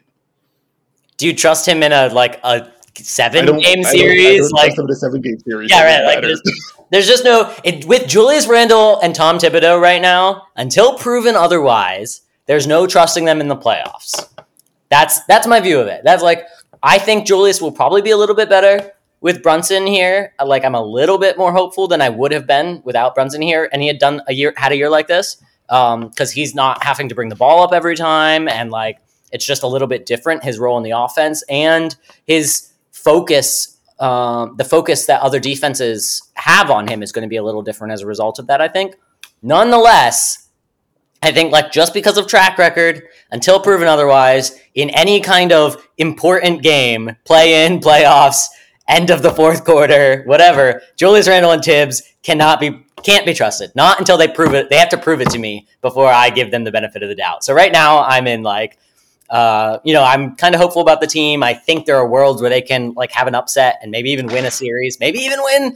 Do you trust him in a like a seven I don't, game I series? don't, I don't like trust him in a seven game series. yeah, It right. doesn't Like matter. there's, there's just no it, with Julius Randle and Tom Thibodeau right now. Until proven otherwise, there's no trusting them in the playoffs. That's that's my view of it. That's like I think Julius will probably be a little bit better with Brunson here. Like I'm a little bit more hopeful than I would have been without Brunson here, and he had done a year had a year like this because um, he's not having to bring the ball up every time, and like it's just a little bit different his role in the offense and his focus. Um, the focus that other defenses have on him is going to be a little different as a result of that. I think, nonetheless. I think like just because of track record, until proven otherwise, in any kind of important game, play in, playoffs, end of the fourth quarter, whatever, Julius Randle and Tibbs cannot be can't be trusted. Not until they prove it. They have to prove it to me before I give them the benefit of the doubt. So right now I'm in like uh, you know, I'm kind of hopeful about the team. I think there are worlds where they can like have an upset and maybe even win a series, maybe even win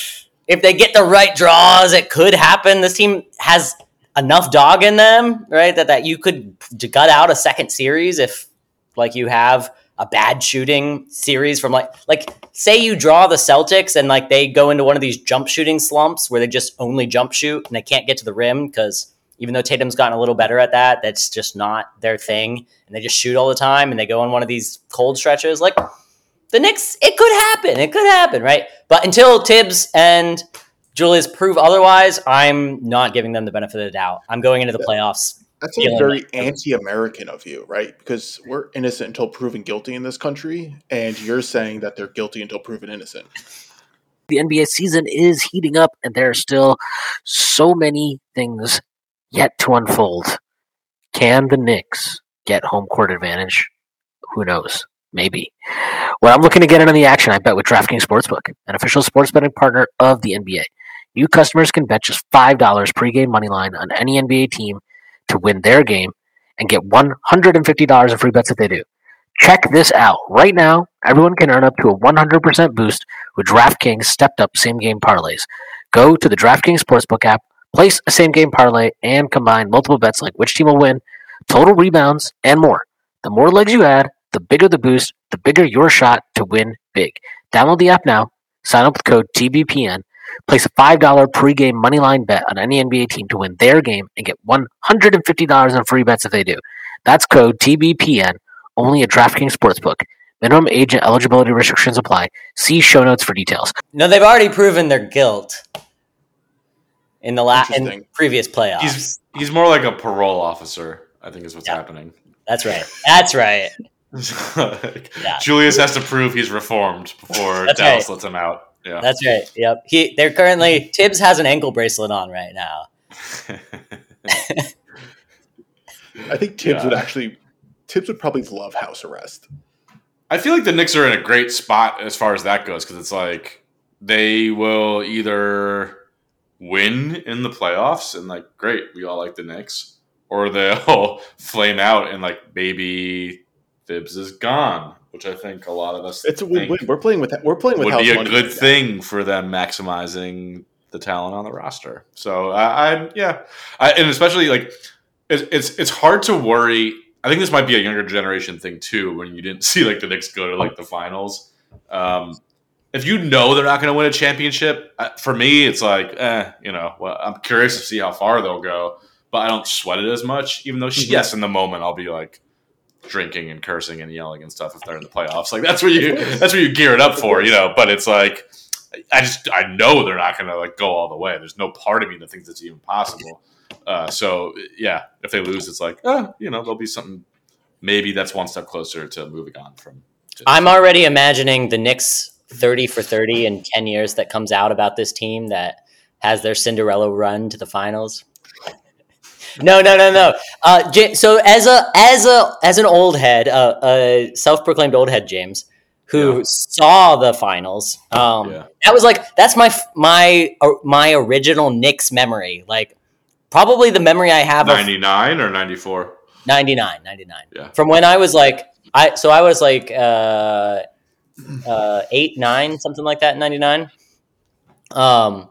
if they get the right draws, it could happen. This team has enough dog in them, right? That that you could gut out a second series if, like, you have a bad shooting series from like like say you draw the Celtics and like they go into one of these jump shooting slumps where they just only jump shoot and they can't get to the rim because even though Tatum's gotten a little better at that, that's just not their thing, and they just shoot all the time and they go on one of these cold stretches. Like the Knicks, it could happen. It could happen, right? But until Tibbs and Julius prove otherwise, I'm not giving them the benefit of the doubt. I'm going into the playoffs. That's like very like anti-American of you, right? Because we're innocent until proven guilty in this country, and you're saying that they're guilty until proven innocent. The N B A season is heating up, and there are still so many things yet to unfold. Can the Knicks get home court advantage? Who knows? Maybe. When I'm looking to get in on the action, I bet with DraftKings Sportsbook, an official sports betting partner of the N B A. New customers can bet just five dollars pregame money line on any N B A team to win their game and get one hundred fifty dollars in free bets if they do. Check this out. Right now, everyone can earn up to a one hundred percent boost with DraftKings stepped-up same-game parlays. Go to the DraftKings Sportsbook app, place a same-game parlay, and combine multiple bets like which team will win, total rebounds, and more. The more legs you add, the bigger the boost, the bigger your shot to win big. Download the app now, sign up with code T B P N, place a five dollars pregame moneyline bet on any N B A team to win their game and get one hundred fifty dollars in free bets if they do. That's code T B P N, only at DraftKings Sportsbook. Minimum age and eligibility restrictions apply. See show notes for details. No, they've already proven their guilt in the last in previous playoffs. He's he's more like a parole officer, I think is what's yeah. happening. That's right. That's right. like, yeah. Julius has to prove he's reformed before That's Dallas right. lets him out. Yeah. That's right. Yep. He they're currently Tibbs has an ankle bracelet on right now. I think Tibbs yeah. would actually Tibbs would probably love house arrest. I feel like the Knicks are in a great spot as far as that goes because it's like they will either win in the playoffs and like great, we all like the Knicks, or they'll flame out and like maybe Tibbs is gone, which I think a lot of us it's a win-win. We're playing with we're playing with would house be a money good right thing now. for them maximizing the talent on the roster. So I, I'm yeah, I, and especially like it's, it's it's hard to worry. I think this might be a younger generation thing too. When you didn't see like the Knicks go to like the finals, um, if you know they're not going to win a championship, for me it's like eh, you know. Well, I'm curious to see how far they'll go, but I don't sweat it as much. Even though mm-hmm. yes, in the moment I'll be like drinking and cursing and yelling and stuff if they're in the playoffs. Like that's what you that's what you gear it up for, you know. But it's like I just I know they're not going to like go all the way. There's no part of me that thinks it's even possible. Uh, so yeah, if they lose, it's like oh, you know, there'll be something. Maybe that's one step closer to moving on from. I'm already imagining the Knicks thirty for thirty in ten years that comes out about this team that has their Cinderella run to the finals. No, no, no, no. Uh, J- so as a as a as an old head, uh, a self-proclaimed old head, James, who yeah. saw the finals, um, yeah. that was like that's my my uh, my original Knicks memory. Like probably the memory I have ninety-nine or ninety-four? ninety-nine, ninety-nine. Yeah. From when I was like, I so I was like uh, uh, eight, nine, something like that in ninety-nine. Um,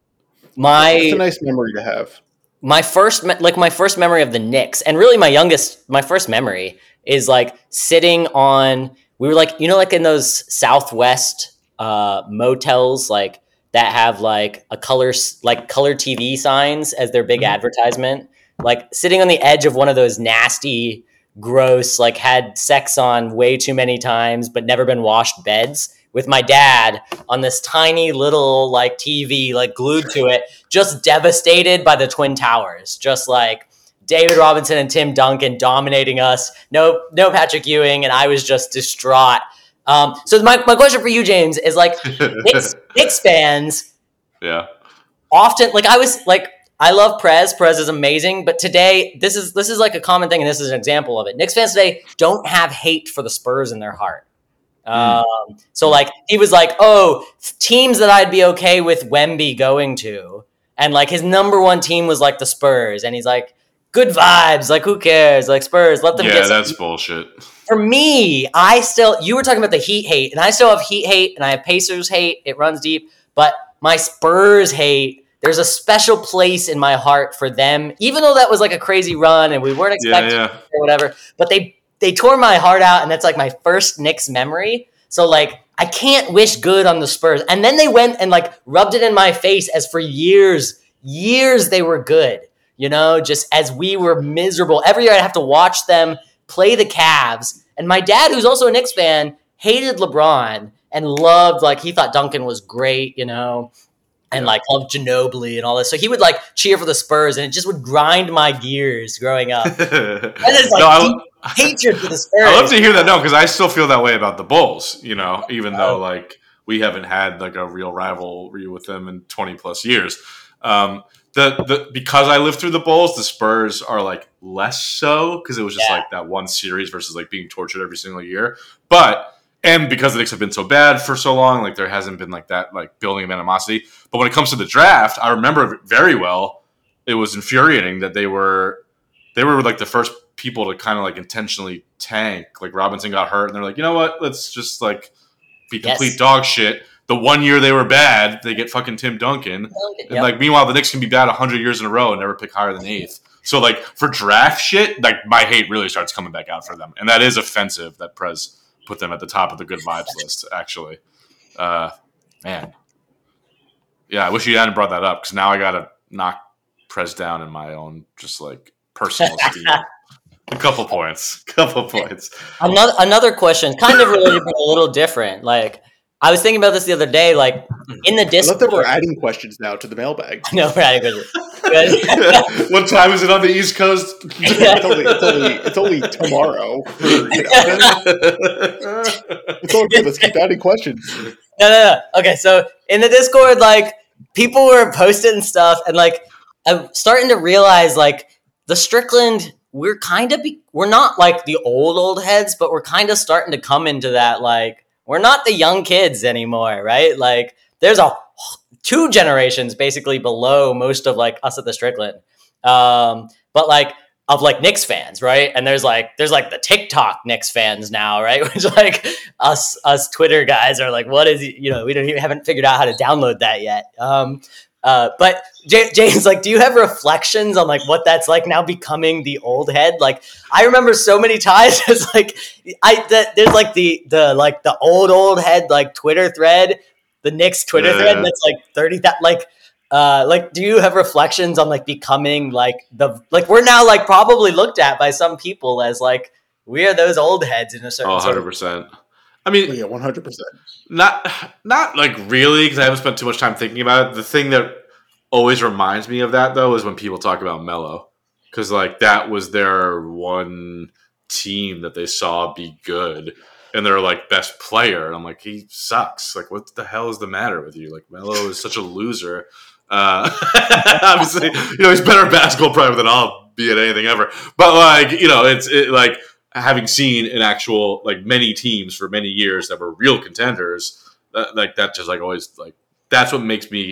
my It's a nice memory to have. My first, me- like my first memory of the Knicks, and really my youngest, my first memory is like sitting on. We were like, you know, like in those Southwest uh, motels, like that have like a color, like color T V signs as their big Mhm. advertisement. Like sitting on the edge of one of those nasty, gross, like had sex on way too many times, but never been washed beds with my dad on this tiny little like T V, like glued to it, just devastated by the Twin Towers, just like David Robinson and Tim Duncan dominating us. No, no Patrick Ewing, and I was just distraught. Um, so my, my question for you, James, is like Knicks, Knicks fans Yeah. often, like I was like, I love Prez. Prez is amazing, but today this is this is like a common thing, and this is an example of it. Knicks fans today don't have hate for the Spurs in their heart. Um, so like he was like, oh, teams that I'd be okay with Wemby going to, and like his number one team was like the Spurs, and he's like, good vibes, like who cares, like Spurs, let them Yeah, get. that's bullshit. For me, I still, you were talking about the Heat hate, and I still have Heat hate, and I have Pacers hate. It runs deep, but my Spurs hate, there's a special place in my heart for them, even though that was like a crazy run and we weren't expecting Yeah, it yeah. or whatever. But they they tore my heart out, and that's like my first Knicks memory. So like I can't wish good on the Spurs. And then they went and like rubbed it in my face as for years, years they were good. You know, just as we were miserable. Every year I'd have to watch them play the Cavs. And my dad, who's also a Knicks fan, hated LeBron and loved, like, he thought Duncan was great, you know, and, like, loved Ginobili and all this. So he would, like, cheer for the Spurs, and it just would grind my gears growing up. And it's, like, No, I- deep hatred for the Spurs. I love to hear that. No, because I still feel that way about the Bulls. You know, even though like we haven't had like a real rivalry with them in twenty plus years. Um, the the because I lived through the Bulls, the Spurs are like less so because it was just Yeah. like that one series versus like being tortured every single year. But and because the Knicks have been so bad for so long, like there hasn't been like that like building of animosity. But when it comes to the draft, I remember very well. It was infuriating that they were they were like the first people to kind of like intentionally tank. Like Robinson got hurt, and they're like, you know what? Let's just like be complete Yes. dog shit. The one year they were bad, they get fucking Tim Duncan. Yep. And like, meanwhile, the Knicks can be bad a hundred years in a row and never pick higher than eighth. So like for draft shit, like my hate really starts coming back out for them, and that is offensive that Prez put them at the top of the good vibes list. Actually, uh, man, yeah, I wish you hadn't brought that up because now I gotta knock Prez down in my own just like personal esteem. A couple points, couple points. Another another question, kind of related but a little different. Like I was thinking about this the other day. Like in the I love that we're Discord. adding questions now to the mailbag. No, we're adding questions. Good. What time is it on the East Coast? It's only, it's only, it's only tomorrow. For, you know, it's all good. Let's keep adding questions. No, no, no. Okay, so in the Discord, like people were posting stuff, and like I'm starting to realize, like the Strickland, we're kind of be- we're not like the old old heads, but we're kind of starting to come into that. Like we're not the young kids anymore, right? Like there's a two generations basically below most of like us at the Strickland, um, but like. Of like Knicks fans, right? And there's like there's like the TikTok Knicks fans now, right? Which like us us Twitter guys are like, what is you know we don't even haven't figured out how to download that yet. Um, uh, but J- James, like, do you have reflections on like what that's like now becoming the old head? Like, I remember so many times it's like I the, there's like the the like the old old head like Twitter thread, the Knicks Twitter Yeah. thread that's like thirty that like. Uh, like, do you have reflections on like becoming like the like we're now like probably looked at by some people as like we are those old heads in a certain Oh, sort one hundred of percent. I mean, Yeah, one hundred percent. not not like really because I haven't spent too much time thinking about it. The thing that always reminds me of that though is when people talk about Melo, because like that was their one team that they saw be good and their like best player, and I'm like, he sucks. Like, what the hell is the matter with you? Like, Melo is such a loser. Uh, obviously, you know, he's better at basketball player than I'll be at anything ever. But like, you know, it's it, like having seen an actual like many teams for many years that were real contenders. Uh, like that just like always like that's what makes me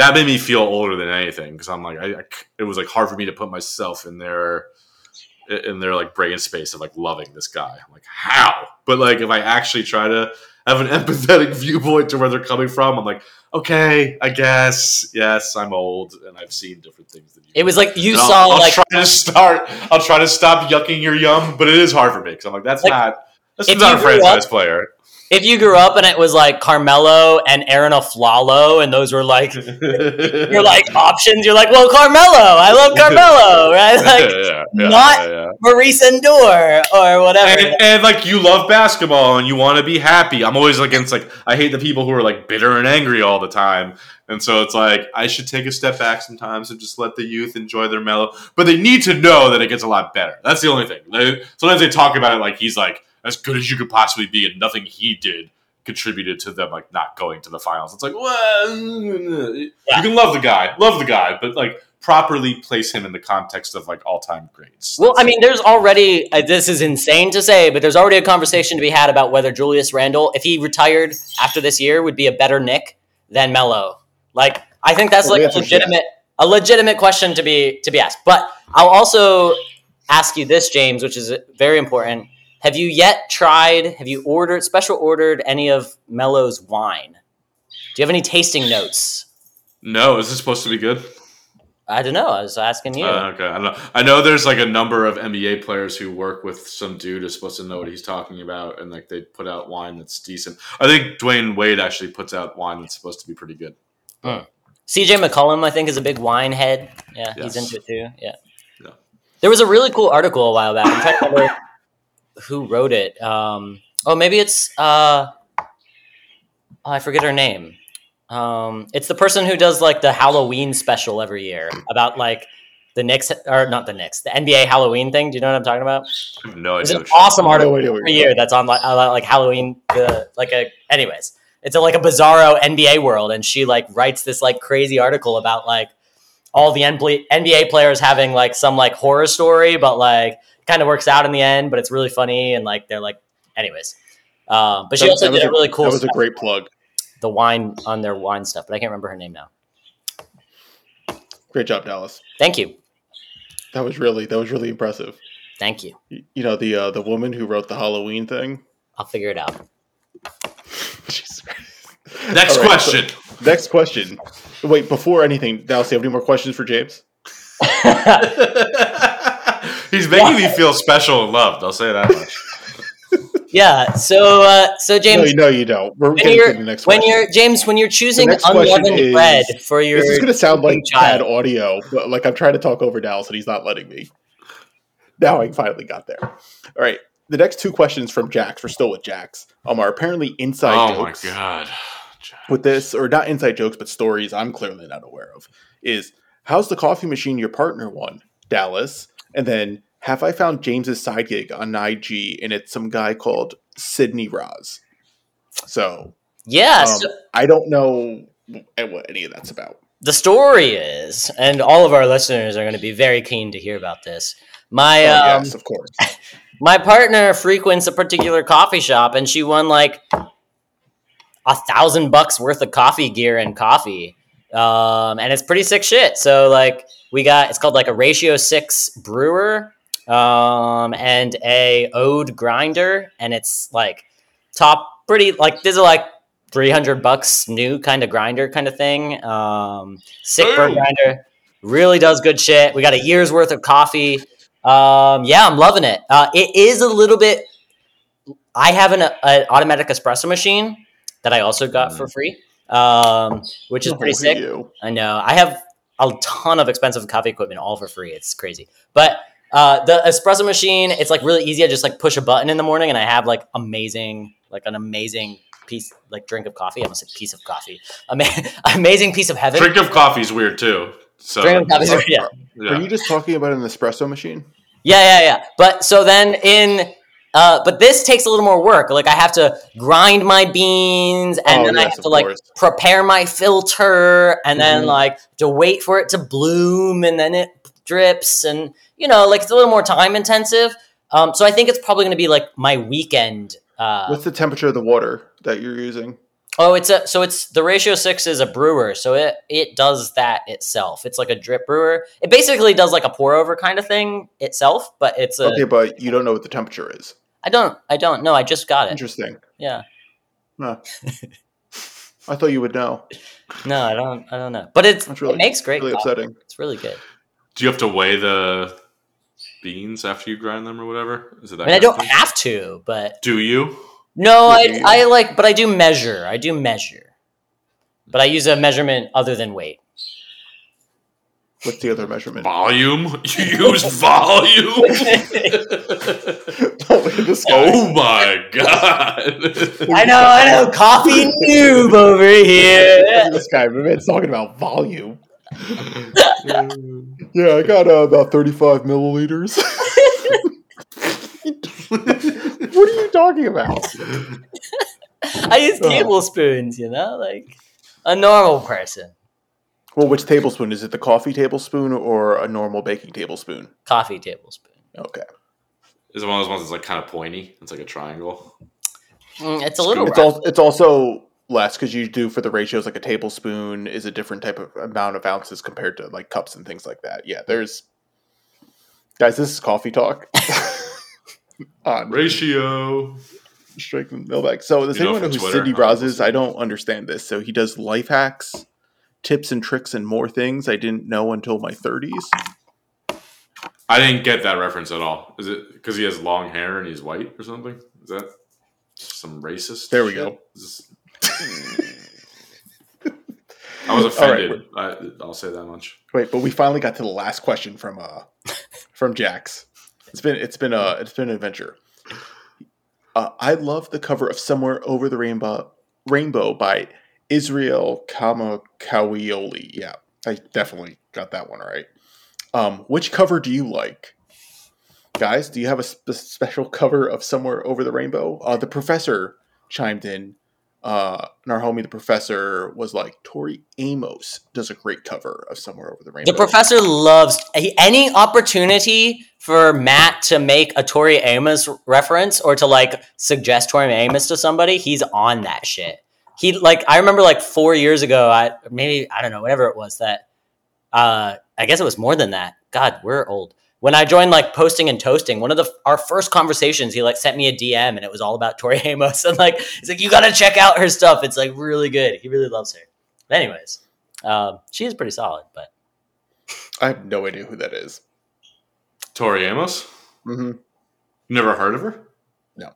that made me feel older than anything because I'm like, I, I, it was like hard for me to put myself in their in their like brain space of like loving this guy. I'm like, how? But like, if I actually try to have an empathetic viewpoint to where they're coming from, I'm like, okay, I guess, yes, I'm old and I've seen different things than you. It was like you and saw I'll, I'll like try to start. I'll try to stop yucking your yum, but it is hard for me because I'm like, that's like, not that's if not you a grew franchise up- player. if you grew up and it was like Carmelo and Aaron Aflalo, and those were like your like options, you're like, well, Carmelo, I love Carmelo, right? Like yeah, yeah, not yeah, yeah. Maurice Endor or whatever. And, and like you love basketball and you want to be happy. I'm always against like I hate the people who are like bitter and angry all the time. And so it's like I should take a step back sometimes and just let the youth enjoy their mellow. But they need to know that it gets a lot better. That's the only thing. They, sometimes they talk about it like he's like as good as you could possibly be, and nothing he did contributed to them like not going to the finals. It's like, well, you can love the guy, love the guy, but like properly place him in the context of like all-time greats. Well, I mean, there's already uh, this is insane to say, but there's already a conversation to be had about whether Julius Randle, if he retired after this year, would be a better Knick than Melo. Like, I think that's Well, like the a answer's yes. legitimate a legitimate question to be to be asked. But I'll also ask you this, James, which is very important. Have you yet tried, have you ordered, special ordered any of Melo's wine? Do you have any tasting notes? No, is this supposed to be good? I don't know. I was asking you. Uh, okay, I don't know. I know there's like a number of N B A players who work with some dude who's supposed to know what he's talking about, and like they put out wine that's decent. I think Dwayne Wade actually puts out wine that's supposed to be pretty good. Mm. C J McCollum, I think, is a big wine head. Yeah, Yes. he's into it too. Yeah. Yeah. There was a really cool article a while back. I'm trying to remember who wrote it. Um, oh, maybe it's uh, oh, I forget her name. Um, it's the person who does like the Halloween special every year about like the Knicks or not the Knicks, the N B A Halloween thing. Do you know what I'm talking about? I have no It's idea. an what awesome you're article No idea what every you're year that's on like, uh, like Halloween. Uh, like a, anyways, it's a, like a bizarro N B A world, and she like writes this like crazy article about like all the N B A players having like some like horror story, but like kind of works out in the end. But it's really funny, and like they're like, anyways. Um, but she That- also that was did a really cool. That was a stuff, great plug. the wine on their wine stuff, but I can't remember her name now. Great job, Dallas. Thank you, That was really that was really impressive. thank you. You you know the uh, the woman who wrote the Halloween thing. I'll figure it out. Jesus Christ. Next All right, question. so- next question. Wait, before anything, Dallas, do you have any more questions for James? He's making me feel special and loved. I'll say that much. Yeah. So, uh, so No, James, you, no, you don't. We're when getting you're to the next when question. you're James, when you're choosing next question unleavened is- bread for your, This is going to sound like bad child. audio, but like I'm trying to talk over Dallas and he's not letting me. Now I finally got there. All right. The next two questions from Jax, we're still with Jax, um, are apparently inside Oh my jokes. god. With this, or not inside jokes, but stories I'm clearly not aware of, is how's the coffee machine your partner won? Dallas. And then, have I found James's side gig on I G, and it's some guy called Sydney Roz. So, Yeah. um, so I don't know what any of that's about. the story is, and all of our listeners are going to be very keen to hear about this. My Oh, um, yes, of course. my partner frequents a particular coffee shop, and she won like a thousand bucks worth of coffee gear and coffee, um, and it's pretty sick shit. So like we got, it's called like a Ratio Six brewer, um, and a Ode grinder, and it's like top pretty like these are like three hundred bucks new kind of grinder kind of thing. Um, sick brew Boom. grinder, really does good shit. We got a year's worth of coffee. Um, yeah, I'm loving it. Uh, it is a little bit. I have an, an automatic espresso machine that I also got for free, um, which is Oh, pretty look sick. at you. I know. I have a ton of expensive coffee equipment all for free. It's crazy. But uh, the espresso machine, it's like really easy. I just like push a button in the morning and I have like amazing, like an amazing piece, like drink of coffee. I almost said piece of coffee. Ama- amazing piece of heaven. Drink of coffee is weird too. So Drink of coffee. is- Yeah. yeah. Are you just talking about an espresso machine? Yeah, yeah, yeah. But so then in, uh, but this takes a little more work. Like I have to grind my beans, and Oh, then I yes, have to of like course. prepare my filter, and then Mhm. like to wait for it to bloom, and then it drips, and you know, like it's a little more time intensive. Um, so I think it's probably going to be like my weekend. Uh, What's the temperature of the water that you're using? Oh, it's a so it's the Ratio Six is a brewer, so it it does that itself. It's like a drip brewer. It basically does like a pour over kind of thing itself, but it's a Okay, but you don't know what the temperature is. I don't I don't know. I just got it. Interesting. Yeah. Huh. I thought you would know. No, I don't I don't know. But it's That's really, it makes great really coffee. upsetting. It's really good. Do you have to weigh the beans after you grind them or whatever? Is it that I mean, I kind of don't thing? have to, but Do you? no, Yeah, I I like but I do measure. I do measure. But I use a measurement other than weight. What's the other measurement? Volume? You use volume? This guy. Oh my god! I know, I know, coffee noob over here. This guy, my man's talking about volume. Yeah, I got uh, about thirty-five milliliters. What are you talking about? I use Oh. tablespoons, you know, like a normal person. Well, which tablespoon? Is it the coffee tablespoon or a normal baking tablespoon? Coffee tablespoon. Okay. Is it one of those ones that's like kind of pointy? It's like a triangle. Mm, it's a little It's, rough. al- it's also less because you do for the ratios like a tablespoon is a different type of amount of ounces compared to like cups and things like that. Yeah, there's guys. This is coffee talk on Ratio. Straight from the mailbag. So does You know anyone know from who Twitter? Cindy Oh, Braz we'll is? see. I don't understand this. So he does life hacks, tips and tricks, and more things I didn't know until my thirties. I didn't get that reference at all. Is it because he has long hair and he's white or something? Is that some racist? There we shit? go. Is this- I was All right, offended. I, I'll say that much. Wait, but we finally got to the last question from uh from Jax. It's been it's been a it's been an adventure. Uh, I love the cover of "Somewhere Over the Rainbow" Rainbow by Israel Kamakawioli. Yeah, I definitely got that one right. Um, which cover do you like, guys? Do you have a sp- special cover of "Somewhere Over the Rainbow"? Uh, the professor chimed in. Uh, and our homie, the professor, was like, Tori Amos does a great cover of "Somewhere Over the Rainbow." The professor loves he- any opportunity for Matt to make a Tori Amos reference or to like suggest Tori Amos to somebody. He's on that shit. He like I remember like four years ago. I maybe I don't know whatever it was that. Uh, I guess it was more than that. God, we're old. When I joined like posting and toasting, one of the our first conversations, he like sent me a D M and it was all about Tori Amos and like he's like, you got to check out her stuff. It's like really good. He really loves her. But anyways, um, she is pretty solid. But I have no idea who that is. Tori Amos? Mm-hmm. Never heard of her? No.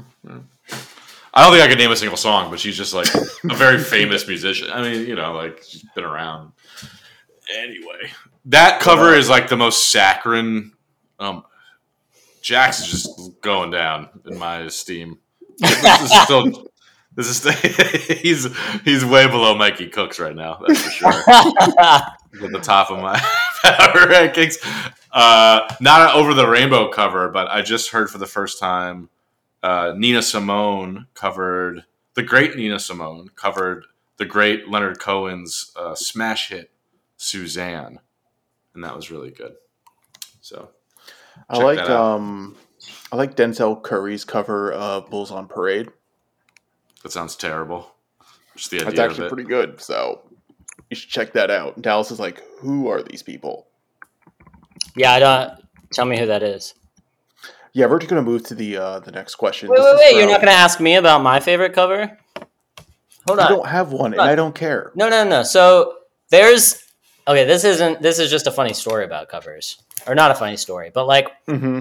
I don't think I could name a single song, but she's just like a very famous musician. I mean, you know, like she's been around. Anyway, that cover is like the most saccharine. Um, Jax is just going down in my esteem. This is still, this is he's he's way below Mikey Cooks right now. That's for sure. He's at the top of my power rankings. Uh, not an Over the Rainbow cover, but I just heard for the first time uh, Nina Simone covered the great Nina Simone covered the great Leonard Cohen's uh, smash hit Suzanne, and that was really good. So I check like that out. um, I like Denzel Curry's cover of "Bulls on Parade." That sounds terrible. Just the idea That's actually of it. pretty good. So you should check that out. And Dallas is like, who are these people? yeah, I don't. Tell me who that is. Yeah, we're just gonna move to the uh, the next question. Wait, This wait, is wait! You're from- not going to ask me about my favorite cover? Hold I on. don't have one, and I don't care. No, no, no. So there's okay. This isn't. This is just a funny story about covers, or not a funny story, but like Mm-hmm.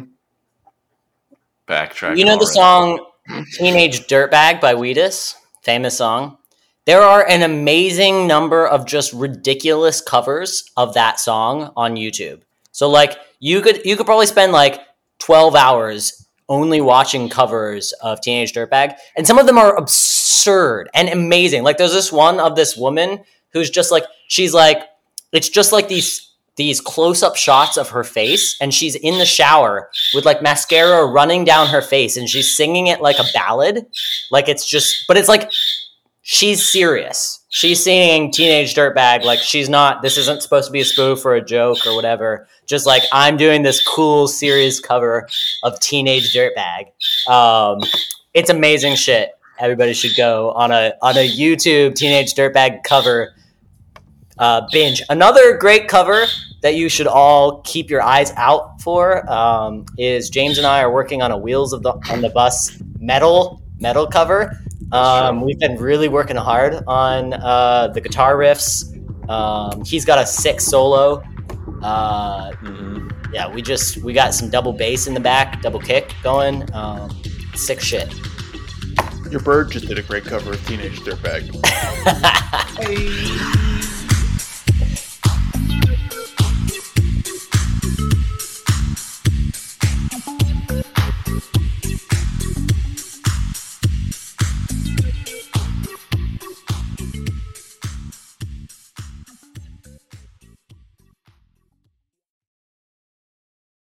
Backtrack. you know the song "Teenage Dirtbag" by Wheatus, famous song. There are an amazing number of just ridiculous covers of that song on YouTube. So like you could you could probably spend like twelve hours only watching covers of Teenage Dirtbag, and some of them are absurd and amazing. Like there's this one of this woman who's just like she's like it's just like these these close-up shots of her face, and she's in the shower with like mascara running down her face, and she's singing it like a ballad. Like it's just, but it's like she's serious. She's singing Teenage Dirtbag like she's not, this isn't supposed to be a spoof or a joke or whatever. Just like, I'm doing this cool, serious cover of Teenage Dirtbag. Um, it's amazing shit. everybody should go on a on a YouTube Teenage Dirtbag cover uh, binge. Another great cover that you should all keep your eyes out for um, is James and I are working on a Wheels of the on the Bus metal metal cover. Um, we've been really working hard on uh, the guitar riffs. Um, he's got a sick solo. Uh, mm-hmm. Yeah, we just we got some double bass in the back, double kick going. Um, sick shit. Your bird just did a great cover of Teenage Dirtbag. Hey.